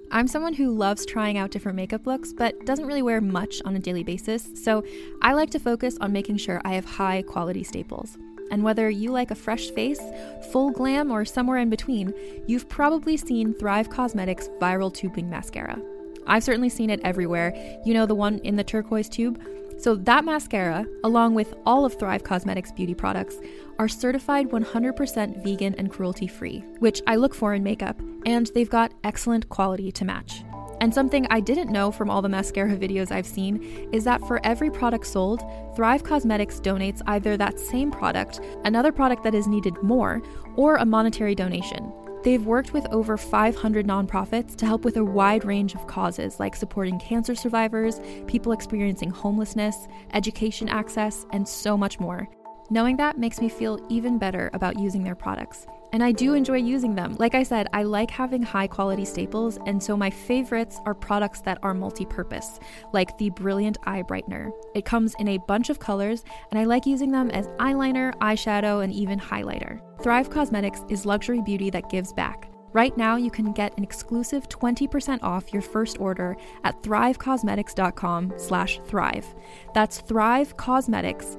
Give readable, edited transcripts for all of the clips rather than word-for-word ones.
I'm someone who loves trying out different makeup looks, but doesn't really wear much on a daily basis, so I like to focus on making sure I have high quality staples. And whether you like a fresh face, full glam, or somewhere in between, you've probably seen Thrive Causemetics Viral Tubing Mascara. I've certainly seen it everywhere. You know, the one in the turquoise tube? So that mascara, along with all of Thrive Causemetics beauty products, are certified 100% vegan and cruelty-free, which I look for in makeup, and they've got excellent quality to match. And something I didn't know from all the mascara videos I've seen is that for every product sold, Thrive Causemetics donates either that same product, another product that is needed more, or a monetary donation. They've worked with over 500 nonprofits to help with a wide range of causes like supporting cancer survivors, people experiencing homelessness, education access, and so much more. Knowing that makes me feel even better about using their products. And I do enjoy using them. Like I said, I like having high quality staples, and so my favorites are products that are multi-purpose, like the Brilliant Eye Brightener. It comes in a bunch of colors, and I like using them as eyeliner, eyeshadow, and even highlighter. Thrive Causemetics is luxury beauty that gives back. Right now, you can get an exclusive 20% off your first order at thrivecausemetics.com/thrive. That's Thrive Causemetics,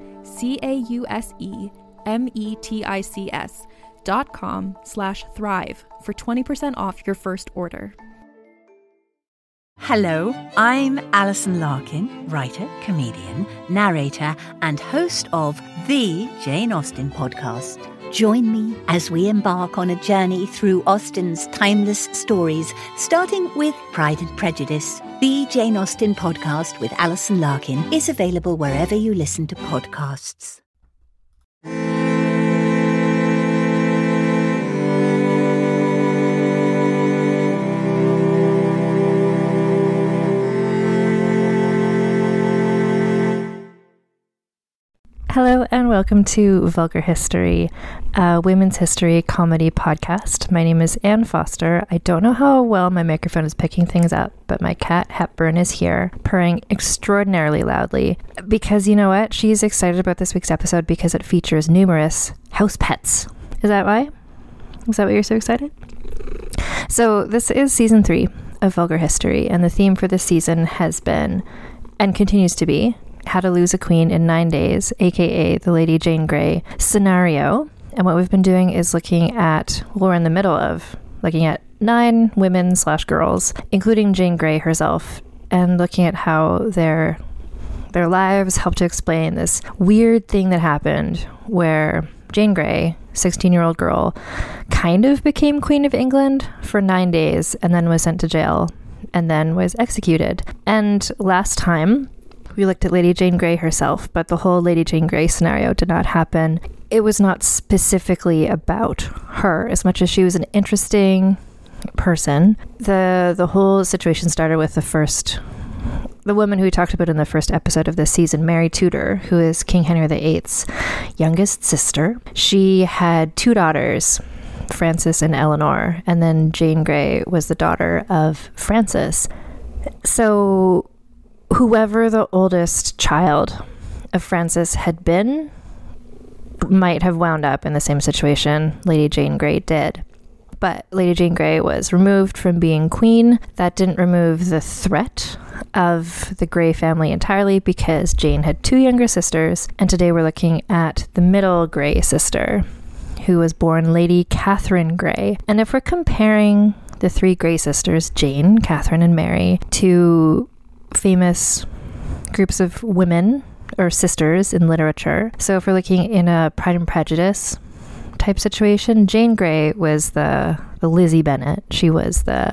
CAUSEMETICS.com/thrive for 20% off your first order. Hello, I'm Alison Larkin, writer, comedian, narrator, and host of the Jane Austen podcast. Join me as we embark on a journey through Austen's timeless stories, starting with Pride and Prejudice. The Jane Austen podcast with Alison Larkin is available wherever you listen to podcasts. Hello and welcome to Vulgar History, a women's history comedy podcast. My name is Anne Foster. I don't know how well my microphone is picking things up, but my cat Hepburn is here, purring extraordinarily loudly. Because you know what? She's excited about this week's episode because it features numerous house pets. Is that why? Is that why you're so excited? So this is season 3 of Vulgar History, and the theme for this season has been, and continues to be, How to Lose a Queen in 9 Days, aka the Lady Jane Grey scenario. And what we've been doing is looking at, well, we're in the middle of looking at 9 women/girls, including Jane Grey herself, and looking at how their lives help to explain this weird thing that happened where Jane Grey, 16-year-old girl, kind of became Queen of England for 9 days and then was sent to jail and then was executed. And last time we looked at Lady Jane Grey herself, but the whole Lady Jane Grey scenario did not happen. It was not specifically about her as much as she was an interesting person. The whole situation started with the woman who we talked about in the first episode of this season, Mary Tudor, who is King Henry VIII's youngest sister. She had 2 daughters, Frances and Eleanor, and then Jane Grey was the daughter of Frances. So whoever the oldest child of Frances had been might have wound up in the same situation Lady Jane Grey did. But Lady Jane Grey was removed from being queen. That didn't remove the threat of the Grey family entirely because Jane had 2 younger sisters. And today we're looking at the middle Grey sister, who was born Lady Catherine Grey. And if we're comparing the 3 Grey sisters, Jane, Catherine, and Mary, to famous groups of women or sisters in literature. So if we're looking in a Pride and Prejudice type situation, Jane Grey was the Lizzie Bennet. She was the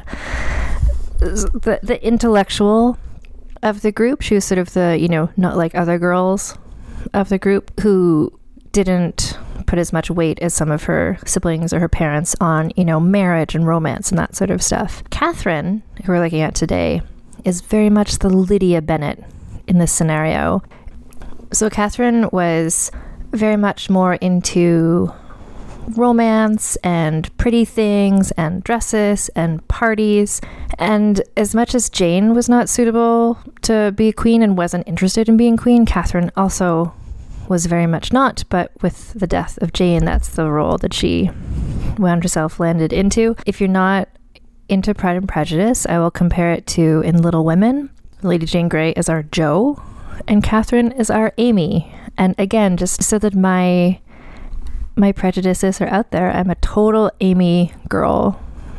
intellectual of the group. She was sort of the, not like other girls of the group who didn't put as much weight as some of her siblings or her parents on, marriage and romance and that sort of stuff. Catherine, who we're looking at today, is very much the Lydia Bennet in this scenario. So Catherine was very much more into romance and pretty things and dresses and parties. And as much as Jane was not suitable to be queen and wasn't interested in being queen, Catherine also was very much not. But with the death of Jane, that's the role that she wound herself landed into. If you're not into Pride and Prejudice, I will compare it to in Little Women, Lady Jane Grey is our Jo, and Catherine is our Amy. And again, just so that my prejudices are out there, I'm a total Amy girl.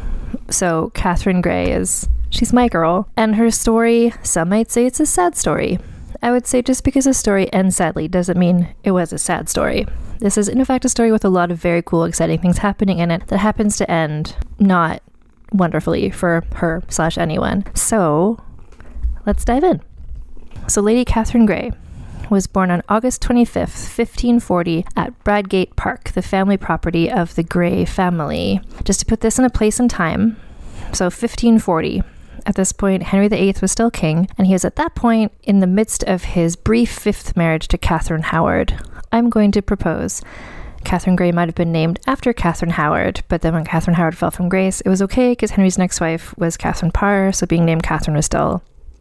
So Catherine Grey she's my girl. And her story, some might say it's a sad story. I would say just because a story ends sadly doesn't mean it was a sad story. This is in fact a story with a lot of very cool, exciting things happening in it that happens to end not wonderfully for her/anyone. So let's dive in. So Lady Catherine Grey was born on August 25th, 1540 at Bradgate Park, the family property of the Grey family. Just to put this in a place and time, so 1540. At this point, Henry VIII was still king, and he was at that point in the midst of his brief fifth marriage to Catherine Howard. I'm going to propose Catherine Grey might have been named after Catherine Howard, but then when Catherine Howard fell from grace, it was okay because Henry's next wife was Catherine Parr, so being named Catherine was still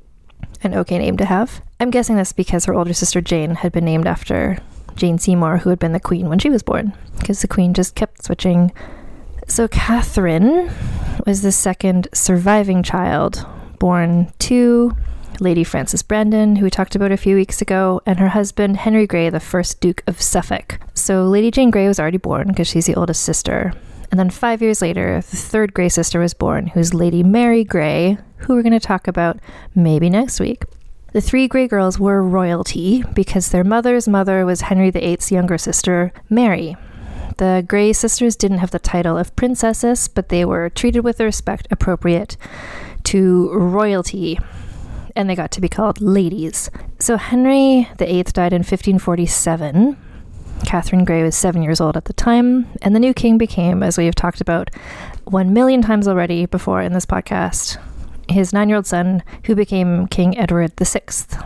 an okay name to have. I'm guessing this because her older sister Jane had been named after Jane Seymour, who had been the queen when she was born, because the queen just kept switching. So Catherine was the second surviving child, born to Lady Frances Brandon, who we talked about a few weeks ago, and her husband Henry Grey, the first Duke of Suffolk. So Lady Jane Grey was already born because she's the oldest sister. And then 5 years later, the third Grey sister was born, who's Lady Mary Grey, who we're going to talk about maybe next week. The three Grey girls were royalty because their mother's mother was Henry VIII's younger sister, Mary. The Grey sisters didn't have the title of princesses, but they were treated with the respect appropriate to royalty, and they got to be called ladies. So Henry VIII died in 1547. Catherine Grey was 7 years old at the time, and the new king became, as we have talked about 1 million times already before in this podcast, his 9-year-old son, who became King Edward VI.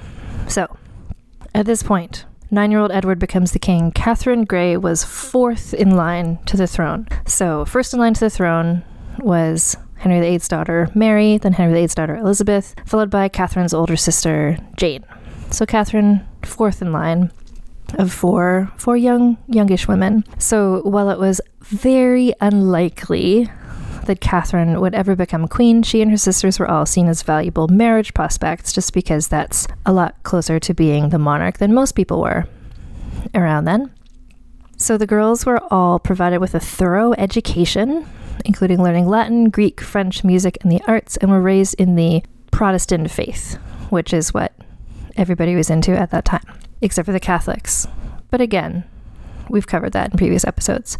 So, at this point, 9-year-old Edward becomes the king. Catherine Grey was fourth in line to the throne. So, first in line to the throne was Henry VIII's daughter, Mary, then Henry VIII's daughter, Elizabeth, followed by Catherine's older sister, Jane. So, Catherine, fourth in line of four youngish women. So, while it was very unlikely that Catherine would ever become queen, she and her sisters were all seen as valuable marriage prospects, just because that's a lot closer to being the monarch than most people were around then. So the girls were all provided with a thorough education, including learning Latin, Greek, French, music, and the arts, and were raised in the Protestant faith, which is what everybody was into at that time, except for the Catholics. But again, we've covered that in previous episodes.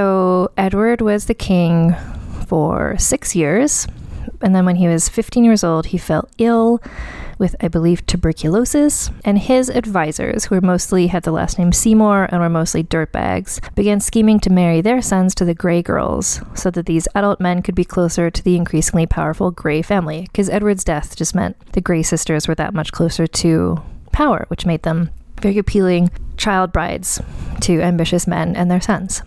So Edward was the king for 6 years, and then when he was 15 years old, he fell ill with, I believe, tuberculosis, and his advisors, who mostly had the last name Seymour and were mostly dirtbags, began scheming to marry their sons to the Grey girls so that these adult men could be closer to the increasingly powerful Grey family, because Edward's death just meant the Grey sisters were that much closer to power, which made them very appealing child brides to ambitious men and their sons.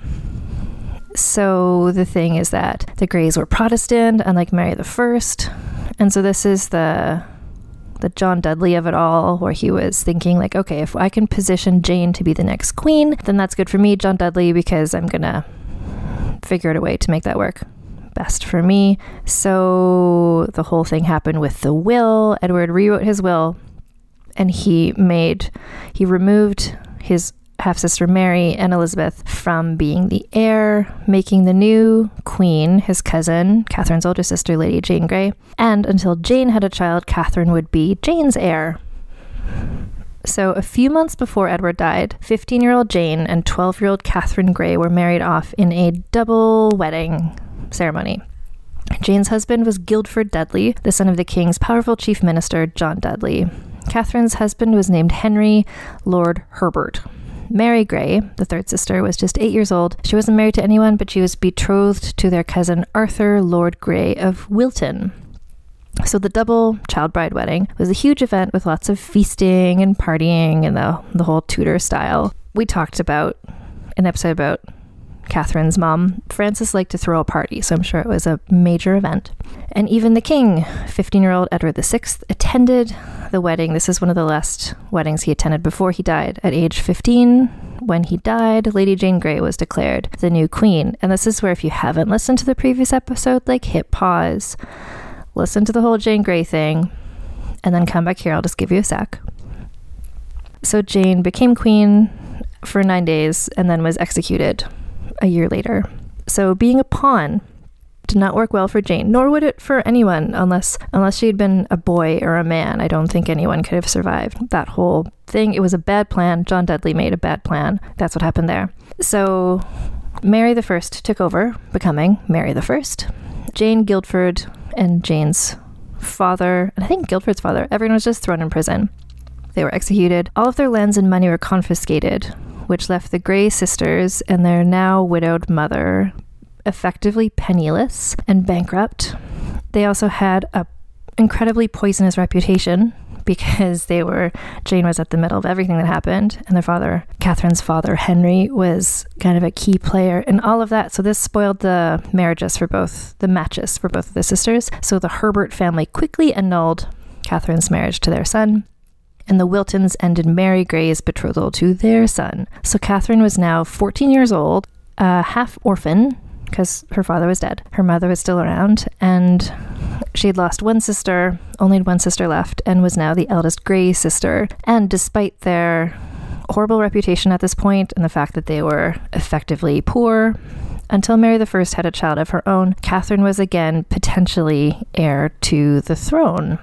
So the thing is that the Greys were Protestant, unlike Mary I, and so this is the John Dudley of it all, where he was thinking like, okay, if I can position Jane to be the next queen, then that's good for me, John Dudley, because I'm gonna figure out a way to make that work best for me. So the whole thing happened with the will. Edward rewrote his will, and he removed his half-sister Mary and Elizabeth from being the heir, making the new queen his cousin, Catherine's older sister, Lady Jane Grey, and until Jane had a child, Catherine would be Jane's heir. So a few months before Edward died, 15-year-old Jane and 12-year-old Catherine Grey were married off in a double wedding ceremony. Jane's husband was Guildford Dudley, the son of the king's powerful chief minister, John Dudley. Catherine's husband was named Henry Lord Herbert. Mary Grey, the third sister, was just 8 years old. She wasn't married to anyone, but she was betrothed to their cousin Arthur Lord Grey of Wilton. So the double child bride wedding was a huge event with lots of feasting and partying and the whole Tudor style. We talked about an episode about Catherine's mom. Frances liked to throw a party, so I'm sure it was a major event. And even the king, 15-year-old Edward VI, attended the wedding. This is one of the last weddings he attended before he died. At age 15, when he died, Lady Jane Grey was declared the new queen. And this is where, if you haven't listened to the previous episode, like, hit pause, listen to the whole Jane Grey thing, and then come back here. I'll just give you a sec. So Jane became queen for 9 days and then was executed a year later. So being a pawn did not work well for Jane, nor would it for anyone unless she had been a boy or a man. I don't think anyone could have survived that whole thing. It was a bad plan. John Dudley made a bad plan. That's what happened there. So Mary I took over, becoming Mary I. Jane, Guildford, and Jane's father, and I think Guildford's father, everyone was just thrown in prison. They were executed. All of their lands and money were confiscated, which left the Grey sisters and their now widowed mother effectively penniless and bankrupt. They also had a incredibly poisonous reputation because Jane was at the middle of everything that happened, and their father, Catherine's father, Henry, was kind of a key player in all of that. So this spoiled the matches for both of the sisters. So the Herbert family quickly annulled Catherine's marriage to their son, and the Wiltons ended Mary Grey's betrothal to their son. So Catherine was now 14 years old, half orphan, because her father was dead. Her mother was still around, and she had lost one sister, only had one sister left, and was now the eldest Grey sister. And despite their horrible reputation at this point, and the fact that they were effectively poor, until Mary I had a child of her own, Catherine was again potentially heir to the throne.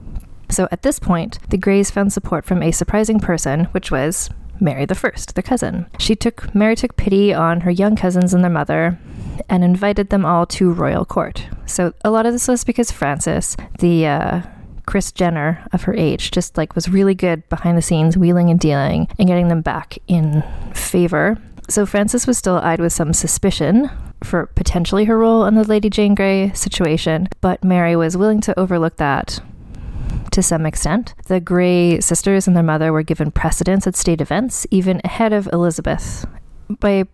So at this point, the Greys found support from a surprising person, which was Mary I, their cousin. Mary took pity on her young cousins and their mother and invited them all to royal court. So a lot of this was because Frances, the Kris Jenner of her age, just was really good behind the scenes, wheeling and dealing and getting them back in favor. So Frances was still eyed with some suspicion for potentially her role in the Lady Jane Grey situation, but Mary was willing to overlook that to some extent. The Grey sisters and their mother were given precedence at state events, even ahead of Elizabeth. I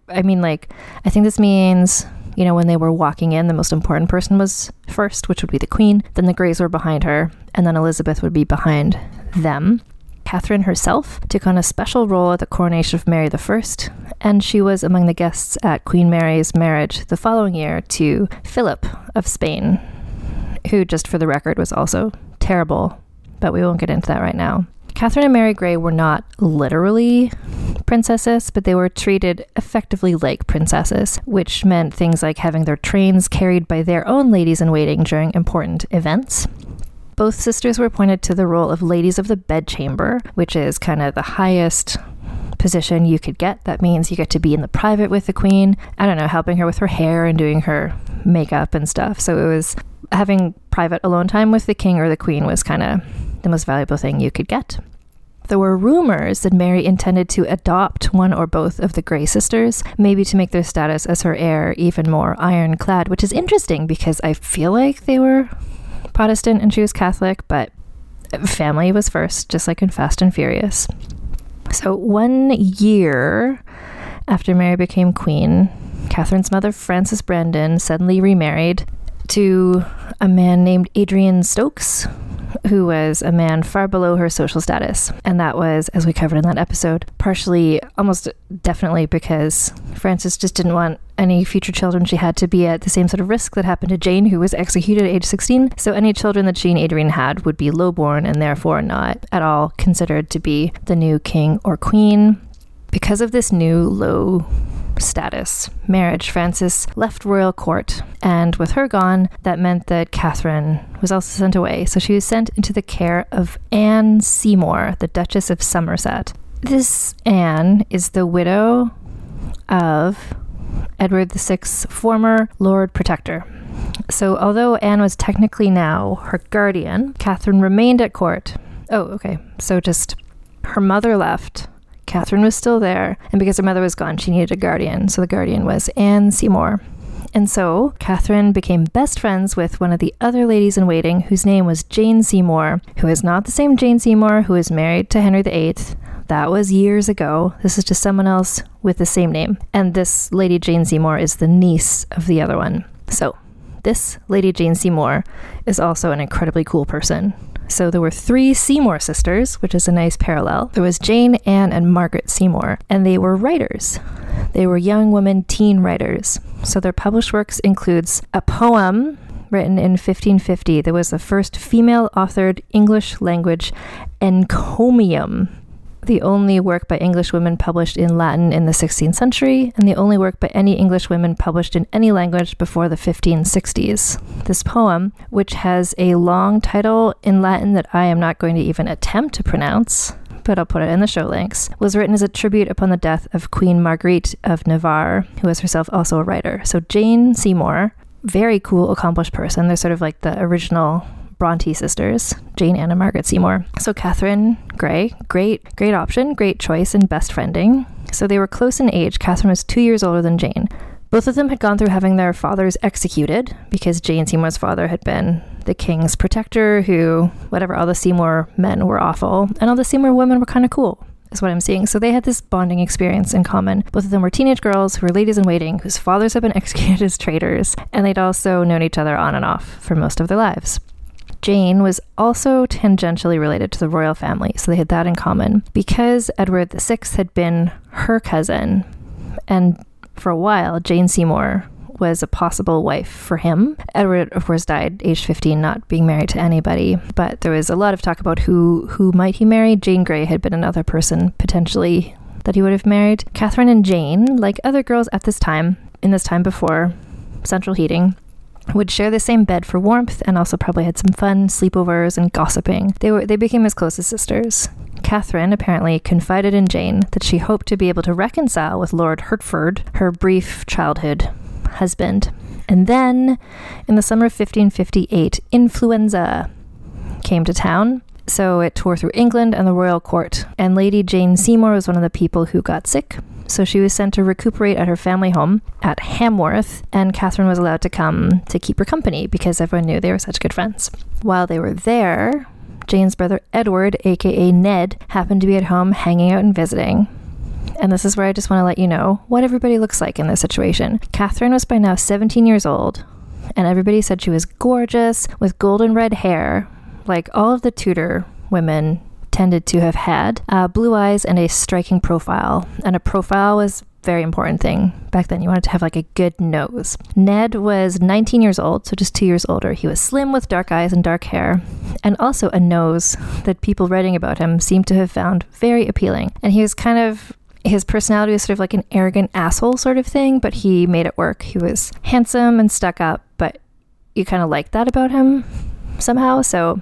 think this means, when they were walking in, the most important person was first, which would be the Queen. Then the Greys were behind her, and then Elizabeth would be behind them. Catherine herself took on a special role at the coronation of Mary I, and she was among the guests at Queen Mary's marriage the following year to Philip of Spain, who, just for the record, was also terrible, but we won't get into that right now. Catherine and Mary Grey were not literally princesses, but they were treated effectively like princesses, which meant things like having their trains carried by their own ladies-in-waiting during important events. Both sisters were appointed to the role of ladies of the bedchamber, which is kind of the highest position you could get. That means you get to be in the private with the Queen, helping her with her hair and doing her makeup and stuff. So it was having private alone time with the King or the Queen was kind of the most valuable thing you could get. There were rumors that Mary intended to adopt one or both of the Grey sisters, maybe to make their status as her heir even more ironclad, which is interesting because I feel like they were Protestant and she was Catholic, but family was first, just like in Fast and Furious. So 1 year after Mary became queen, Catherine's mother, Frances Brandon, suddenly remarried to a man named Adrian Stokes, who was a man far below her social status. And that was, as we covered in that episode, partially, almost definitely because Frances just didn't want any future children she had to be at the same sort of risk that happened to Jane, who was executed at age 16. So any children that she and Adrian had would be lowborn and therefore not at all considered to be the new king or queen. Because of this new low status marriage, Frances left royal court, and with her gone, that meant that Catherine was also sent away. So she was sent into the care of Anne Seymour, the Duchess of Somerset. This Anne is the widow of Edward VI's former Lord Protector. So although Anne was technically now her guardian, Catherine remained at court. Oh, okay. So just her mother left. Catherine was still there, and because her mother was gone, she needed a guardian. So the guardian was Anne Seymour. And so Catherine became best friends with one of the other ladies-in-waiting, whose name was Jane Seymour, who is not the same Jane Seymour who is married to Henry VIII. That was years ago. This is just someone else with the same name. And this Lady Jane Seymour is the niece of the other one. So this Lady Jane Seymour is also an incredibly cool person. So there were 3 Seymour sisters, which is a nice parallel. There was Jane, Anne, and Margaret Seymour, and they were writers. They were young women teen writers. So their published works includes a poem written in 1550. There was the first female-authored English language encomium, the only work by English women published in Latin in the 16th century, and the only work by any English women published in any language before the 1560s. This poem, which has a long title in Latin that I am not going to even attempt to pronounce, but I'll put it in the show links, was written as a tribute upon the death of Queen Marguerite of Navarre, who was herself also a writer. So Jane Seymour, very cool, accomplished person. They're sort of like the original Bronte sisters, Jane, Anne, and Margaret Seymour. So Catherine Grey, great option, great choice in best friending. So they were close in age. Catherine was 2 years older than Jane. Both of them had gone through having their fathers executed because Jane Seymour's father had been the king's protector who, whatever, all the Seymour men were awful and all the Seymour women were kind of cool, is what I'm seeing. So they had this bonding experience in common. Both of them were teenage girls who were ladies in waiting, whose fathers had been executed as traitors, and they'd also known each other on and off for most of their lives. Jane was also tangentially related to the royal family, so they had that in common. Because Edward VI had been her cousin, and for a while, Jane Seymour was a possible wife for him. Edward, of course, died aged 15, not being married to anybody, but there was a lot of talk about who might he marry. Jane Grey had been another person potentially that he would have married. Catherine and Jane, like other girls at this time, in this time before central heating, would share the same bed for warmth and also probably had some fun sleepovers and gossiping. They became as close as sisters. Catherine apparently confided in Jane that she hoped to be able to reconcile with Lord Hertford, her brief childhood husband. And then, in the summer of 1558, influenza came to town. So it tore through England and the royal court. And Lady Jane Seymour was one of the people who got sick. So she was sent to recuperate at her family home at Hamworth, and Catherine was allowed to come to keep her company because everyone knew they were such good friends. While they were there, Jane's brother Edward, aka Ned, happened to be at home hanging out and visiting. And this is where I just want to let you know what everybody looks like in this situation. Catherine was by now 17 years old, and everybody said she was gorgeous with golden red hair, like all of the Tudor women tended to have had, blue eyes and a striking profile. And a profile was a very important thing. Back then, you wanted to have like a good nose. Ned was 19 years old, so just 2 years older. He was slim with dark eyes and dark hair, and also a nose that people writing about him seemed to have found very appealing. And he was his personality was sort of like an arrogant asshole sort of thing, but he made it work. He was handsome and stuck up, but you kind of liked that about him somehow. So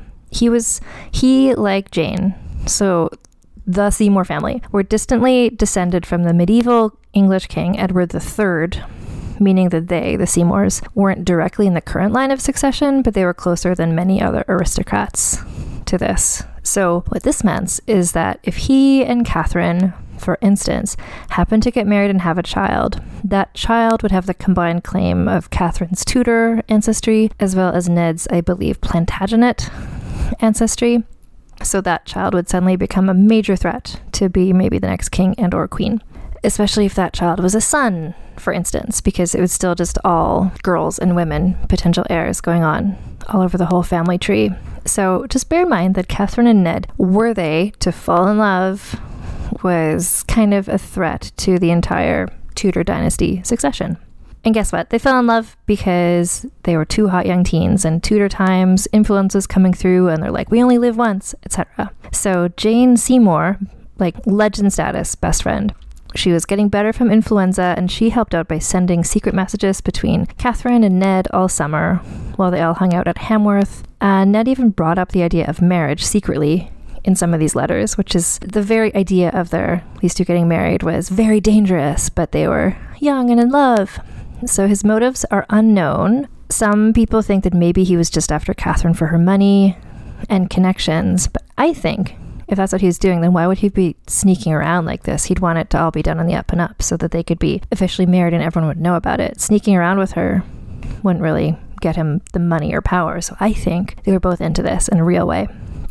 he like Jane, so the Seymour family, were distantly descended from the medieval English king Edward III, meaning that the Seymours, weren't directly in the current line of succession, but they were closer than many other aristocrats to this. So what this meant is that if he and Catherine, for instance, happened to get married and have a child, that child would have the combined claim of Catherine's Tudor ancestry, as well as Ned's, I believe, Plantagenet ancestry. So that child would suddenly become a major threat to be maybe the next king and or queen, especially if that child was a son, for instance, because it was still just all girls and women, potential heirs going on all over the whole family tree. So just bear in mind that Catherine and Ned, were they to fall in love, was kind of a threat to the entire Tudor dynasty succession. And guess what? They fell in love because they were two hot young teens, and Tudor times, influence was coming through, and they're like, we only live once, etc. So Jane Seymour, like legend status, best friend, she was getting better from influenza, and she helped out by sending secret messages between Catherine and Ned all summer while they all hung out at Hamworth. Ned even brought up the idea of marriage secretly in some of these letters, which is the very idea of these two getting married was very dangerous, but they were young and in love. So his motives are unknown. Some people think that maybe he was just after Catherine for her money and connections, but I think if that's what he's doing, then why would he be sneaking around like this? He'd want it to all be done on the up and up so that they could be officially married and everyone would know about it. Sneaking around with her wouldn't really get him the money or power, so I think they were both into this in a real way.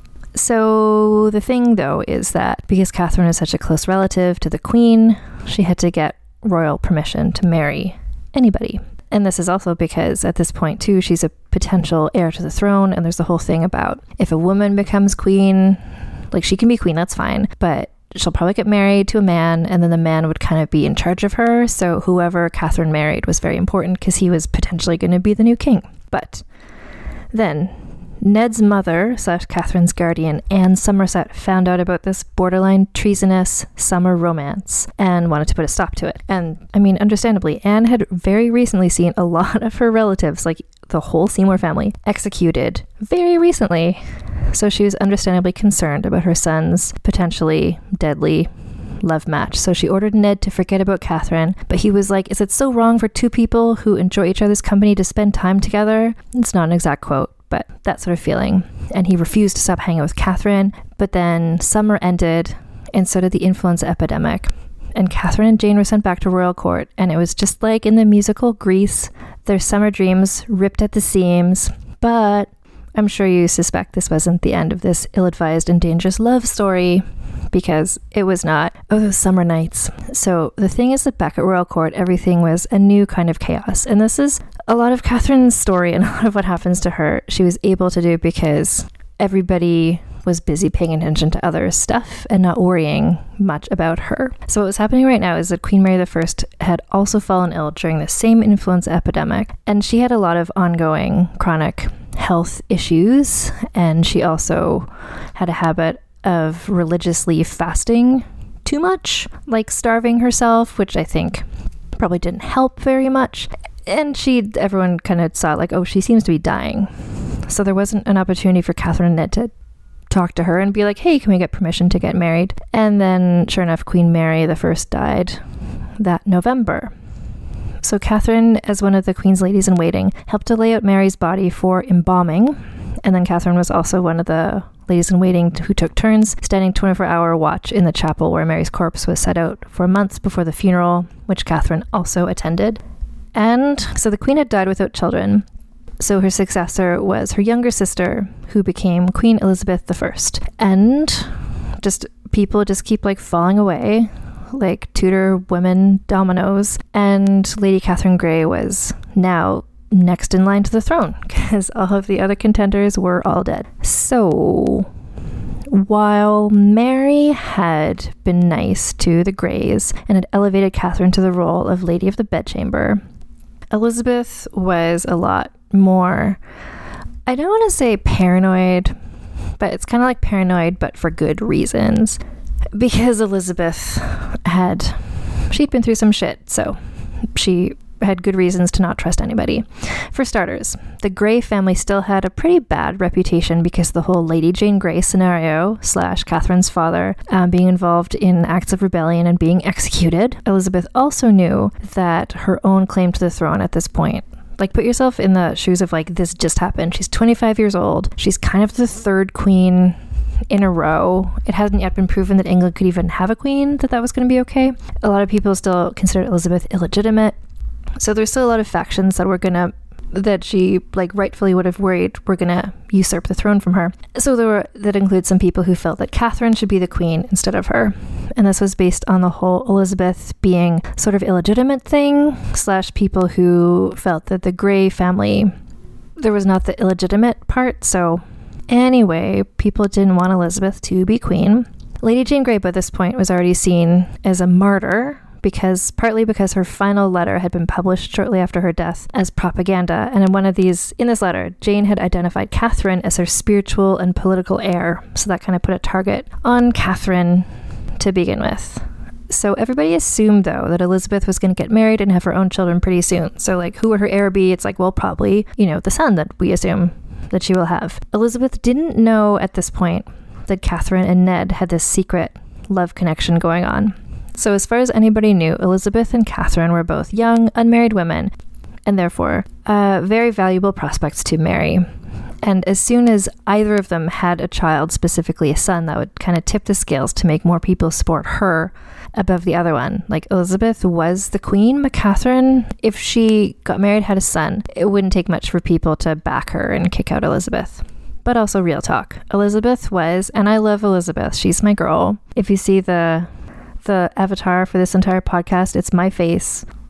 So the thing, though, is that because Catherine is such a close relative to the Queen, she had to get royal permission to marry anybody. And this is also because at this point too, she's a potential heir to the throne, and there's the whole thing about if a woman becomes queen, like she can be queen, that's fine, but she'll probably get married to a man, and then the man would kind of be in charge of her. So whoever Catherine married was very important because he was potentially going to be the new king. But then Ned's mother / Catherine's guardian, Anne Somerset, found out about this borderline treasonous summer romance and wanted to put a stop to it. And I mean, understandably, Anne had very recently seen a lot of her relatives, like the whole Seymour family, executed very recently. So she was understandably concerned about her son's potentially deadly love match. So she ordered Ned to forget about Catherine, but he was like, is it so wrong for two people who enjoy each other's company to spend time together? It's not an exact quote, but that sort of feeling. And he refused to stop hanging out with Catherine. But then summer ended, and so did the influenza epidemic. And Catherine and Jane were sent back to royal court, and it was just like in the musical Grease, their summer dreams ripped at the seams. But I'm sure you suspect this wasn't the end of this ill-advised and dangerous love story, because it was not. Oh, those summer nights. So the thing is that back at royal court, everything was a new kind of chaos. And this is a lot of Catherine's story and a lot of what happens to her. She was able to do because everybody was busy paying attention to other stuff and not worrying much about her. So what was happening right now is that Queen Mary I had also fallen ill during the same influenza epidemic, and she had a lot of ongoing chronic health issues, and she also had a habit of religiously fasting too much, like starving herself, which I think probably didn't help very much. And everyone kind of saw like, oh, she seems to be dying. So there wasn't an opportunity for Catherine and Ned to talk to her and be like, hey, can we get permission to get married? And then sure enough, Queen Mary I died that November. So Catherine, as one of the Queen's ladies in waiting, helped to lay out Mary's body for embalming. And then Catherine was also one of the ladies in waiting who took turns standing 24-hour watch in the chapel where Mary's corpse was set out for months before the funeral, which Catherine also attended. And so the Queen had died without children. So her successor was her younger sister, who became Queen Elizabeth I. And people keep like falling away, like Tudor women dominoes. And Lady Catherine Grey was now next in line to the throne because all of the other contenders were all dead. So while Mary had been nice to the Greys and had elevated Catherine to the role of Lady of the Bedchamber, Elizabeth was a lot more, I don't want to say paranoid, but it's kind of like paranoid, but for good reasons. Because Elizabeth she'd been through some shit, so she had good reasons to not trust anybody. For starters, the Grey family still had a pretty bad reputation because the whole Lady Jane Grey scenario / Catherine's father being involved in acts of rebellion and being executed. Elizabeth also knew that her own claim to the throne at this point, like put yourself in the shoes of like this just happened. She's 25 years old. She's kind of the third queen in a row. It hasn't yet been proven that England could even have a queen, that was going to be okay. A lot of people still consider Elizabeth illegitimate. So there's still a lot of factions that she like rightfully would have worried were gonna usurp the throne from her. So that includes some people who felt that Catherine should be the queen instead of her. And this was based on the whole Elizabeth being sort of illegitimate thing / people who felt that the Grey family, there was not the illegitimate part. So anyway, people didn't want Elizabeth to be queen. Lady Jane Grey by this point was already seen as a martyr, partly because her final letter had been published shortly after her death as propaganda. And in this letter, Jane had identified Catherine as her spiritual and political heir. So that kind of put a target on Catherine to begin with. So everybody assumed, though, that Elizabeth was going to get married and have her own children pretty soon. So like, who would her heir be? It's like, well, probably, the son that we assume that she will have. Elizabeth didn't know at this point that Catherine and Ned had this secret love connection going on. So as far as anybody knew, Elizabeth and Catherine were both young, unmarried women, and therefore very valuable prospects to marry. And as soon as either of them had a child, specifically a son, that would kind of tip the scales to make more people support her above the other one. Like Elizabeth was the queen, but Catherine, if she got married, had a son, it wouldn't take much for people to back her and kick out Elizabeth. But also real talk. Elizabeth was, and I love Elizabeth, she's my girl. If you see the avatar for this entire podcast, it's my face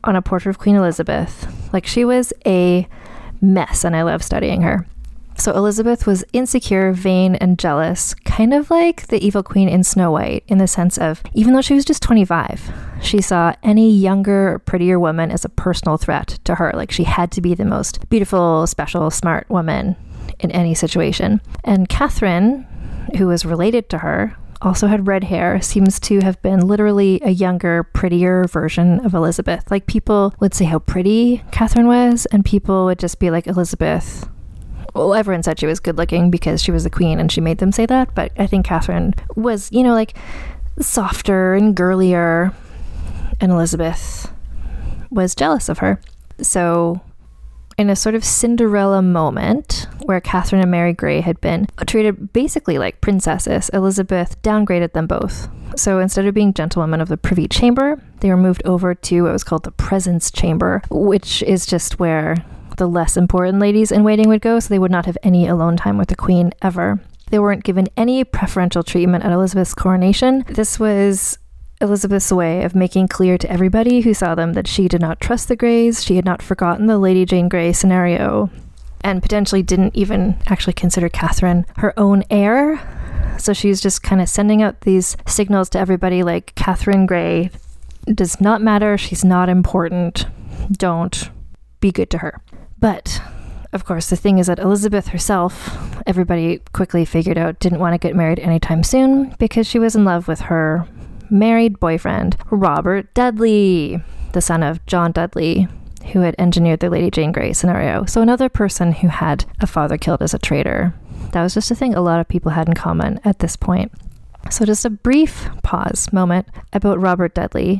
on a portrait of Queen Elizabeth. Like, she was a mess, and I love studying her. So Elizabeth was insecure, vain, and jealous, kind of like the evil queen in Snow White, in the sense of, even though she was just 25, she saw any younger, prettier woman as a personal threat to her. Like, she had to be the most beautiful, special, smart woman in any situation. And Catherine, who was related to her, also had red hair, seems to have been literally a younger, prettier version of Elizabeth. Like, people would say how pretty Catherine was, and people would just be like, Elizabeth... Well, everyone said she was good looking because she was the queen and she made them say that, but I think Catherine was, you know, like, softer and girlier, and Elizabeth was jealous of her. So in a sort of Cinderella moment where Catherine and Mary Grey had been treated basically like princesses, Elizabeth downgraded them both. So instead of being gentlewomen of the Privy Chamber, they were moved over to what was called the Presence Chamber, which is just where the less important ladies in waiting would go, so they would not have any alone time with the queen ever. They weren't given any preferential treatment at Elizabeth's coronation. This was Elizabeth's way of making clear to everybody who saw them that she did not trust the Greys, she had not forgotten the Lady Jane Grey scenario, and potentially didn't even actually consider Catherine her own heir. So she's just kind of sending out these signals to everybody like, Catherine Grey does not matter, she's not important, don't be good to her. But, of course, the thing is that Elizabeth herself, everybody quickly figured out, didn't want to get married anytime soon because she was in love with her married boyfriend, Robert Dudley, the son of John Dudley, who had engineered the Lady Jane Grey scenario. So another person who had a father killed as a traitor. That was just a thing a lot of people had in common at this point. So just a brief pause moment about Robert Dudley.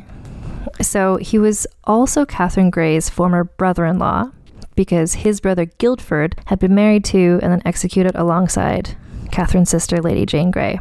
So he was also Catherine Grey's former brother-in-law, because his brother Guildford had been married to and then executed alongside Catherine's sister, Lady Jane Grey.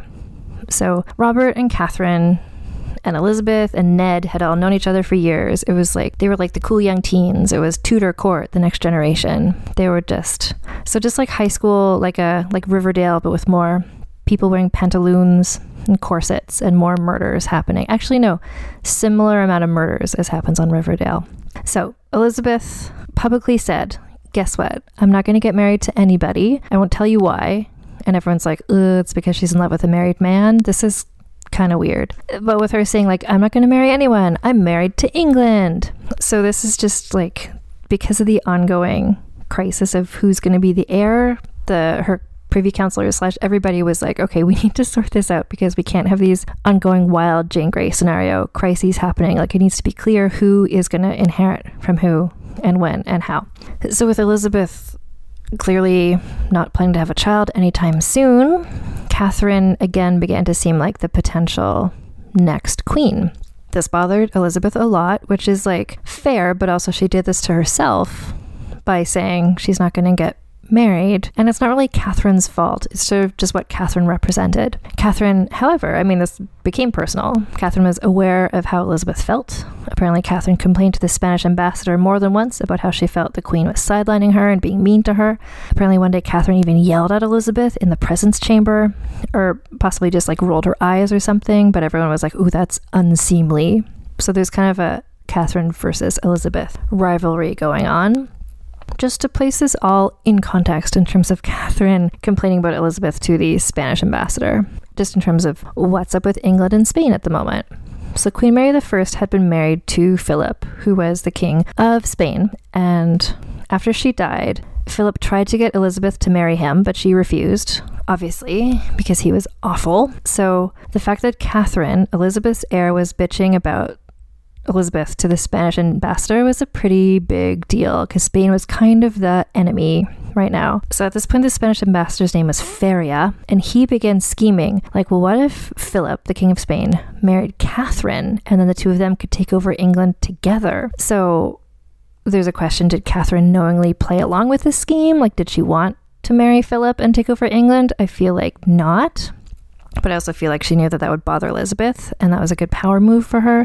So Robert and Catherine and Elizabeth and Ned had all known each other for years. It was like, they were like the cool young teens. It was Tudor court, the next generation. They were just like high school, like Riverdale, but with more people wearing pantaloons and corsets and more murders happening. Actually, no, similar amount of murders as happens on Riverdale. So Elizabeth publicly said, guess what? I'm not going to get married to anybody. I won't tell you why. And everyone's like, it's because she's in love with a married man. This is kind of weird. But with her saying like, I'm not going to marry anyone. I'm married to England. So this is just like, because of the ongoing crisis of who's going to be the heir, her privy councilors / everybody was like, okay, we need to sort this out because we can't have these ongoing wild Jane Grey scenario crises happening. Like, it needs to be clear who is going to inherit from who and when and how. So with Elizabeth clearly not planning to have a child anytime soon, Catherine again began to seem like the potential next queen. This bothered Elizabeth a lot, which is like fair, but also she did this to herself by saying she's not going to get married, and it's not really Catherine's fault. It's sort of just what Catherine represented. Catherine, however, I mean, this became personal. Catherine was aware of how Elizabeth felt. Apparently, Catherine complained to the Spanish ambassador more than once about how she felt the Queen was sidelining her and being mean to her. Apparently, one day, Catherine even yelled at Elizabeth in the presence chamber, or possibly just like rolled her eyes or something, but everyone was like, ooh, that's unseemly. So there's kind of a Catherine versus Elizabeth rivalry going on. Just to place this all in context in terms of Catherine complaining about Elizabeth to the Spanish ambassador, just in terms of what's up with England and Spain at the moment. So Queen Mary I had been married to Philip, who was the king of Spain, and after she died, Philip tried to get Elizabeth to marry him, but she refused, obviously, because he was awful. So the fact that Catherine, Elizabeth's heir, was bitching about Elizabeth to the Spanish ambassador was a pretty big deal because Spain was kind of the enemy right now. So at this point, the Spanish ambassador's name was Feria, and he began scheming like, well, what if Philip, the king of Spain, married Catherine, and then the two of them could take over England together? So there's a question, did Catherine knowingly play along with this scheme? Like, did she want to marry Philip and take over England? I feel like not. But I also feel like she knew that that would bother Elizabeth, and that was a good power move for her.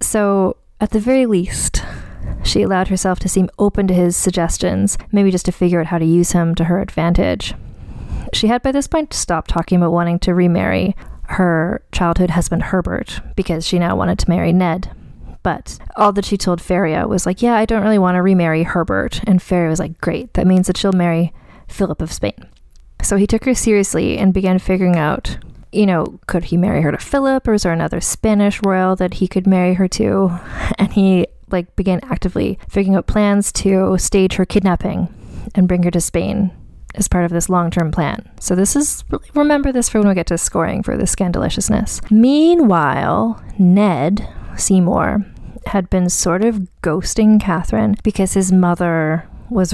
So, at the very least, she allowed herself to seem open to his suggestions, maybe just to figure out how to use him to her advantage. She had by this point stopped talking about wanting to remarry her childhood husband Herbert, because she now wanted to marry Ned. But all that she told Feria was like, yeah, I don't really want to remarry Herbert. And Feria was like, great, that means that she'll marry Philip of Spain. So he took her seriously and began figuring out, could he marry her to Philip, or is there another Spanish royal that he could marry her to? And he began actively figuring out plans to stage her kidnapping and bring her to Spain as part of this long-term plan. So remember this for when we get to scoring for the scandaliciousness. Meanwhile, Ned Seymour had been sort of ghosting Catherine because his mother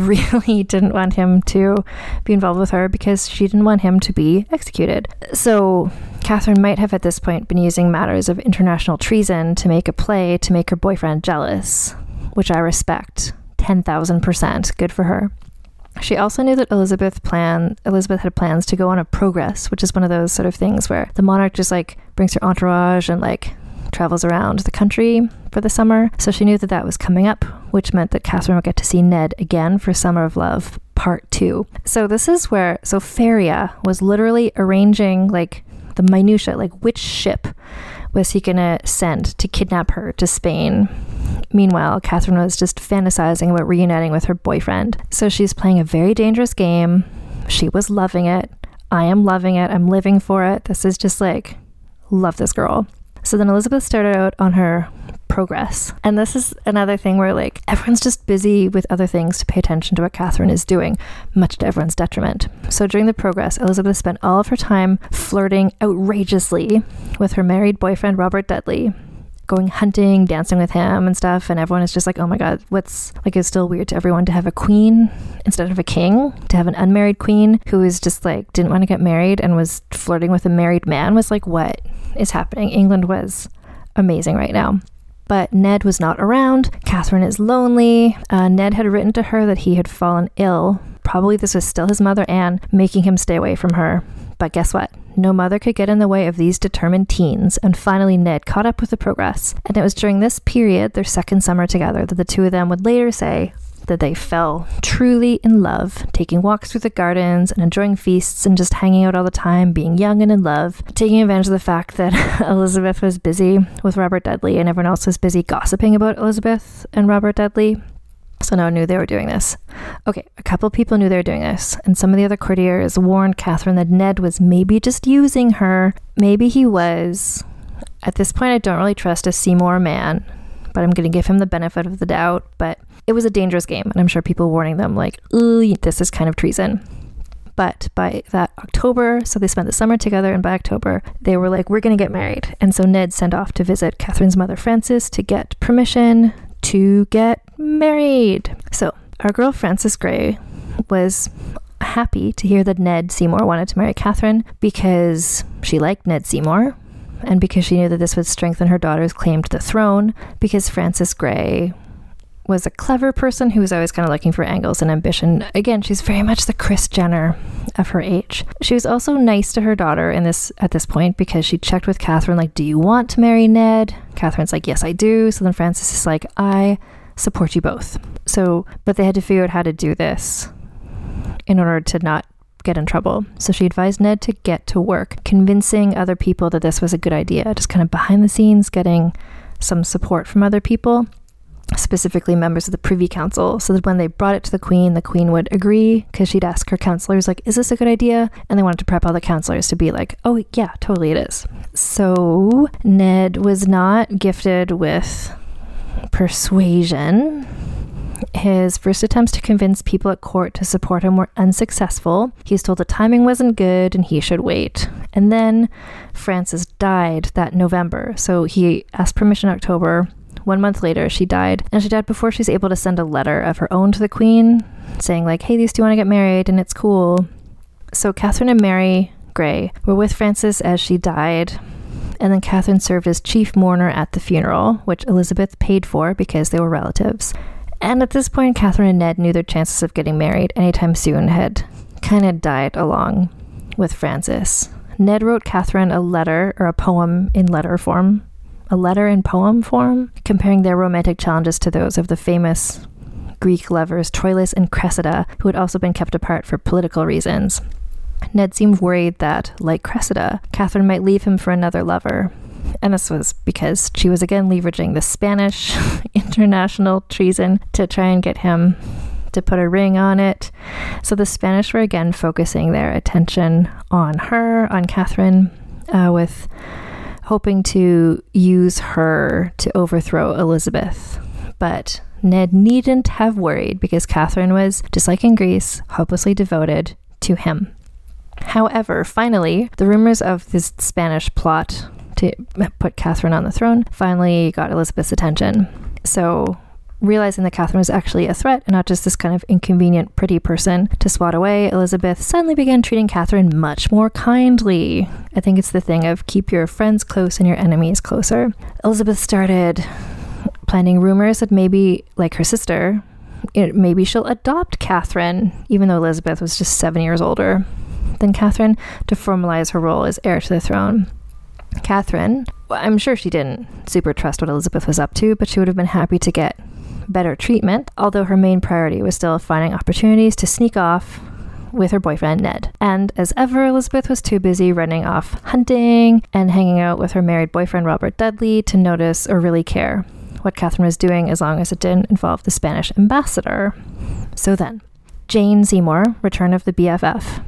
didn't want him to be involved with her because she didn't want him to be executed. So Catherine might have at this point been using matters of international treason to make a play to make her boyfriend jealous, which I respect 10,000%. Good for her. She also knew that Elizabeth had plans to go on a progress, which is one of those sort of things where the monarch just brings her entourage and travels around the country for the summer. So she knew that was coming up, which meant that Catherine would get to see Ned again for Summer of Love Part 2. So this is where Feria was literally arranging the minutia, which ship was he gonna send to kidnap her to Spain. Meanwhile, Catherine was just fantasizing about reuniting with her boyfriend. So she's playing a very dangerous game. She was loving it. I am loving it. I'm living for it. This is just love this girl. So then Elizabeth started out on her progress. And this is another thing where everyone's just busy with other things to pay attention to what Catherine is doing, much to everyone's detriment. So during the progress, Elizabeth spent all of her time flirting outrageously with her married boyfriend, Robert Dudley, going hunting, dancing with him and stuff. And everyone is just oh my God, it's still weird to everyone to have a queen instead of a king, to have an unmarried queen who is just didn't want to get married and was flirting with a married man was what is happening? England was amazing right now. But Ned was not around. Catherine is lonely. Ned had written to her that he had fallen ill. Probably this was still his mother, Anne, making him stay away from her. But guess what? No mother could get in the way of these determined teens. And finally, Ned caught up with the progress. And it was during this period, their second summer together, that the two of them would later say that they fell truly in love, taking walks through the gardens and enjoying feasts and just hanging out all the time, being young and in love, taking advantage of the fact that Elizabeth was busy with Robert Dudley and everyone else was busy gossiping about Elizabeth and Robert Dudley. So no one knew they were doing this. Okay, a couple people knew they were doing this, and some of the other courtiers warned Catherine that Ned was maybe just using her. Maybe he was. At this point, I don't really trust a Seymour man, but I'm going to give him the benefit of the doubt. But it was a dangerous game, and I'm sure people warning them ooh, this is kind of treason. But by that October, so they spent the summer together, and by October, they were we're going to get married. And so Ned sent off to visit Catherine's mother, Frances, to get permission to get married. So our girl Frances Grey was happy to hear that Ned Seymour wanted to marry Catherine because she liked Ned Seymour and because she knew that this would strengthen her daughter's claim to the throne, because Frances Grey was a clever person who was always kind of looking for angles and ambition. Again, she's very much the Kris Jenner of her age. She was also nice to her daughter at this point because she checked with Catherine, do you want to marry Ned? Catherine's yes, I do. So then Frances is I support you both. So, but they had to figure out how to do this in order to not get in trouble. So she advised Ned to get to work, convincing other people that this was a good idea, just kind of behind the scenes, getting some support from other people, specifically members of the Privy Council, so that when they brought it to the Queen would agree, because she'd ask her counselors, is this a good idea? And they wanted to prep all the counselors to be oh yeah, totally it is. So Ned was not gifted with persuasion. His first attempts to convince people at court to support him were unsuccessful. He was told the timing wasn't good and he should wait. And then Frances died that November. So he asked permission in October. 1 month later, she died. And she died before she was able to send a letter of her own to the Queen saying hey, these two want to get married and it's cool. So Catherine and Mary Grey were with Frances as she died. And then Catherine served as chief mourner at the funeral, which Elizabeth paid for because they were relatives. And at this point, Catherine and Ned knew their chances of getting married anytime soon had kind of died along with Frances. Ned wrote Catherine a letter or a poem in letter form, a letter in poem form, comparing their romantic challenges to those of the famous Greek lovers Troilus and Cressida, who had also been kept apart for political reasons. Ned seemed worried that, like Cressida, Catherine might leave him for another lover. And this was because she was again leveraging the Spanish international treason to try and get him to put a ring on it. So the Spanish were again focusing their attention on her, on Catherine, with hoping to use her to overthrow Elizabeth. But Ned needn't have worried because Catherine was, just like in Greece, hopelessly devoted to him. However, finally, the rumors of this Spanish plot to put Catherine on the throne finally got Elizabeth's attention. So, realizing that Catherine was actually a threat and not just this kind of inconvenient, pretty person to swat away, Elizabeth suddenly began treating Catherine much more kindly. I think it's the thing of keep your friends close and your enemies closer. Elizabeth started planting rumors that maybe, like her sister, maybe she'll adopt Catherine, even though Elizabeth was just 7 years older than Catherine, to formalize her role as heir to the throne. Catherine, I'm sure she didn't super trust what Elizabeth was up to, but she would have been happy to get better treatment, although her main priority was still finding opportunities to sneak off with her boyfriend Ned. And as ever, Elizabeth was too busy running off hunting and hanging out with her married boyfriend Robert Dudley to notice or really care what Catherine was doing, as long as it didn't involve the Spanish ambassador. So then, Jane Seymour, return of the BFF.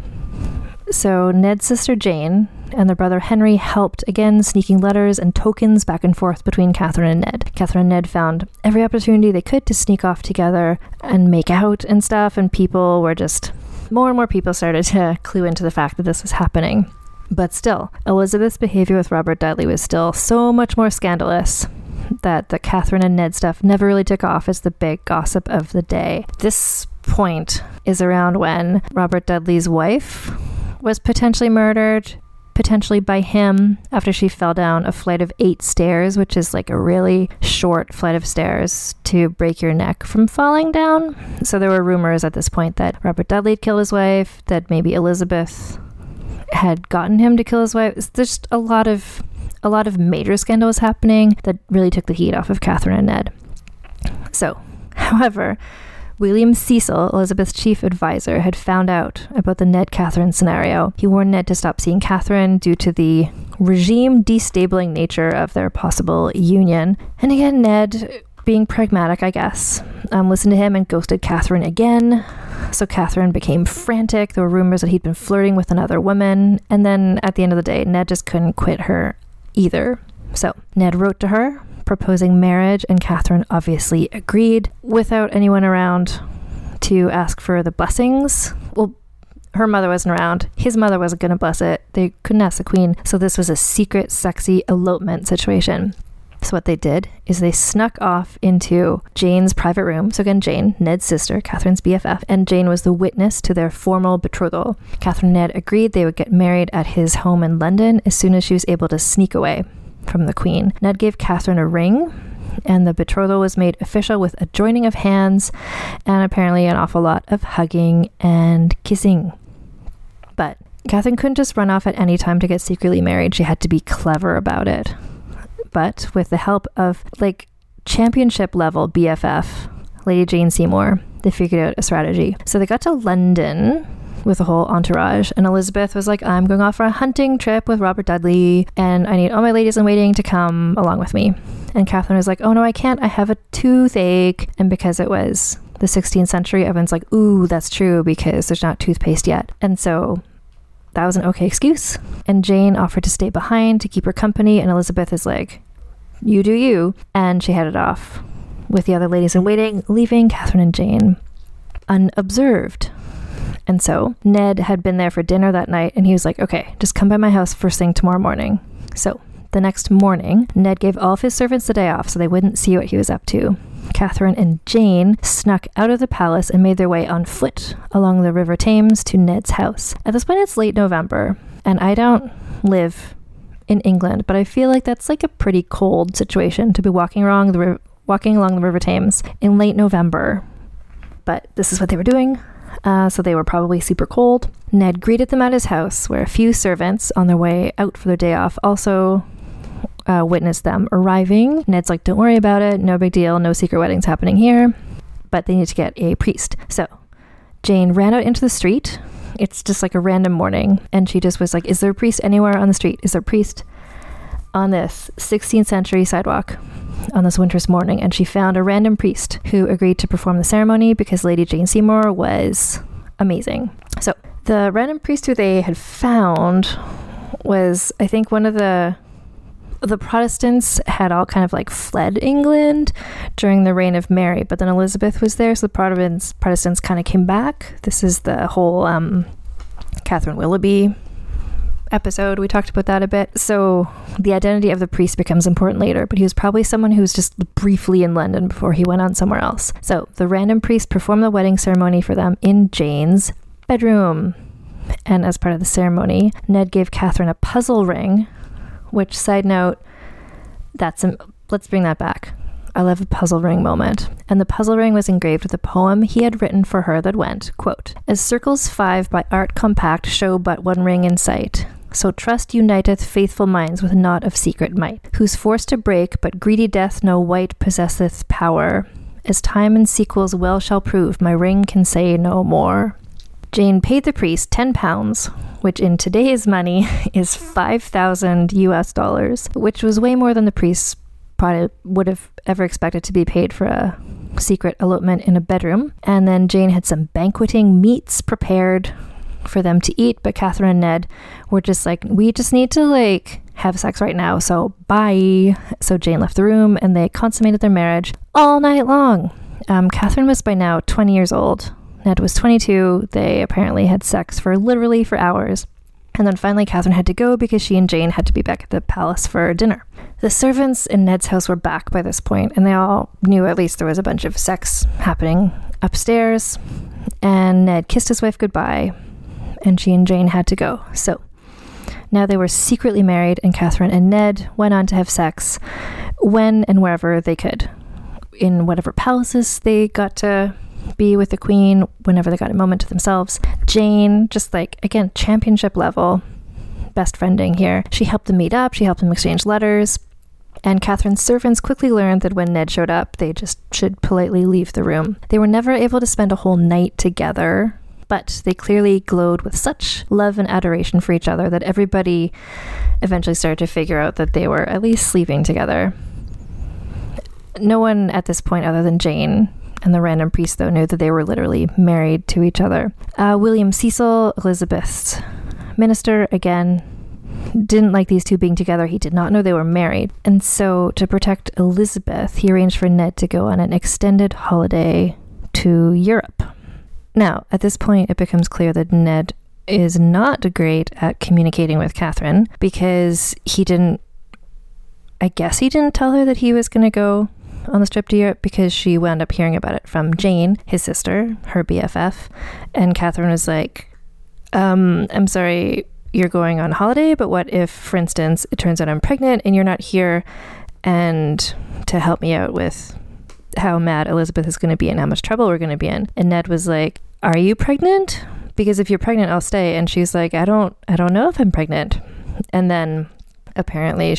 So Ned's sister Jane and their brother Henry helped, again sneaking letters and tokens back and forth between Catherine and Ned. Catherine and Ned found every opportunity they could to sneak off together and make out and stuff, and people were just, more and more people started to clue into the fact that this was happening. But still, Elizabeth's behavior with Robert Dudley was still so much more scandalous that the Catherine and Ned stuff never really took off as the big gossip of the day. This point is around when Robert Dudley's wife was potentially murdered, potentially by him, after she fell down a flight of 8 stairs, which is like a really short flight of stairs to break your neck from falling down. So there were rumors at this point that Robert Dudley had killed his wife, that maybe Elizabeth had gotten him to kill his wife. There's just a lot of major scandals happening that really took the heat off of Catherine and Ned. So, however, William Cecil, Elizabeth's chief advisor, had found out about the Ned-Catherine scenario. He warned Ned to stop seeing Catherine due to the regime-destabling nature of their possible union. And again, Ned, being pragmatic, I guess, listened to him and ghosted Catherine again. So Catherine became frantic. There were rumors that he'd been flirting with another woman. And then at the end of the day, Ned just couldn't quit her either. So Ned wrote to her, proposing marriage, and Catherine obviously agreed without anyone around to ask for the blessings. Well, her mother wasn't around. His mother wasn't going to bless it. They couldn't ask the queen. So this was a secret, sexy elopement situation. So what they did is they snuck off into Jane's private room. So again, Jane, Ned's sister, Catherine's BFF, and Jane was the witness to their formal betrothal. Catherine and Ned agreed they would get married at his home in London as soon as she was able to sneak away from the queen. Ned gave Catherine a ring, and the betrothal was made official with a joining of hands and apparently an awful lot of hugging and kissing. But Catherine couldn't just run off at any time to get secretly married. She had to be clever about it. But with the help of championship level BFF, Lady Jane Seymour, they figured out a strategy. So they got to London with a whole entourage, and Elizabeth was like, I'm going off for a hunting trip with Robert Dudley, and I need all my ladies in waiting to come along with me. And Catherine was like, oh no, I can't, I have a toothache. And because it was the 16th century, everyone's like, ooh, that's true, because there's not toothpaste yet. And so that was an okay excuse. And Jane offered to stay behind to keep her company, and Elizabeth is like, you do you. And she headed off with the other ladies in waiting, leaving Catherine and Jane unobserved. And so Ned had been there for dinner that night, and he was like, okay, just come by my house first thing tomorrow morning. So the next morning, Ned gave all of his servants the day off so they wouldn't see what he was up to. Catherine and Jane snuck out of the palace and made their way on foot along the River Thames to Ned's house. At this point, it's late November, and I don't live in England, but I feel like that's like a pretty cold situation to be walking along the River Thames in late November. But this is what they were doing. So they were probably super cold. Ned greeted them at his house, where a few servants on their way out for their day off also witnessed them arriving. Ned's like, don't worry about it, no big deal, no secret weddings happening here, but they need to get a priest. So Jane ran out into the street. It's just like a random morning, and she just was like, is there a priest anywhere on the street? Is there a priest? on this 16th century sidewalk on this winter's morning, and she found a random priest who agreed to perform the ceremony because Lady Jane Seymour was amazing. So the random priest who they had found was, I think, one of the Protestants had all kind of like fled England during the reign of Mary, but then Elizabeth was there, so the Protestants kind of came back. This is the whole Catherine Willoughby episode. We talked about that a bit. So the identity of the priest becomes important later, but he was probably someone who was just briefly in London before he went on somewhere else. So the random priest performed the wedding ceremony for them in Jane's bedroom. And as part of the ceremony, Ned gave Catherine a puzzle ring, which, side note, let's bring that back. I love a puzzle ring moment. And the puzzle ring was engraved with a poem he had written for her that went, quote, "As circles 5 by art compact show but one ring in sight, so trust uniteth faithful minds with knot of secret might, whose force to break but greedy death no wight possesseth power. As time and sequels well shall prove, my ring can say no more." Jane paid the priest £10, which in today's money is $5,000 US, which was way more than the priest probably would have ever expected to be paid for a secret elopement in a bedroom. And then Jane had some banqueting meats prepared for them to eat, but Catherine and Ned were just like, we just need to like have sex right now, so bye. So Jane left the room and they consummated their marriage all night long. Catherine was by now 20 years old. Ned was 22. They apparently had sex for hours. And then finally Catherine had to go because she and Jane had to be back at the palace for dinner. The servants in Ned's house were back by this point, and they all knew at least there was a bunch of sex happening upstairs. And Ned kissed his wife goodbye, and she and Jane had to go. So now they were secretly married, and Catherine and Ned went on to have sex when and wherever they could, in whatever palaces they got to be with the queen, whenever they got a moment to themselves. Jane, just like, again, championship level best friending here. She helped them meet up, she helped them exchange letters, and Catherine's servants quickly learned that when Ned showed up, they just should politely leave the room. They were never able to spend a whole night together, but they clearly glowed with such love and adoration for each other that everybody eventually started to figure out that they were at least sleeping together. No one at this point other than Jane and the random priest, though, knew that they were literally married to each other. William Cecil, Elizabeth's minister, again, didn't like these two being together. He did not know they were married. And so to protect Elizabeth, he arranged for Ned to go on an extended holiday to Europe. Now, at this point, it becomes clear that Ned is not great at communicating with Catherine because he didn't tell her that he was going to go on the trip to Europe, because she wound up hearing about it from Jane, his sister, her BFF. And Catherine was like, I'm sorry, you're going on holiday, but what if, for instance, it turns out I'm pregnant and you're not here, and to help me out with how mad Elizabeth is going to be and how much trouble we're going to be in. And Ned was like, are you pregnant? Because if you're pregnant, I'll stay. And she's like, I don't know if I'm pregnant. And then apparently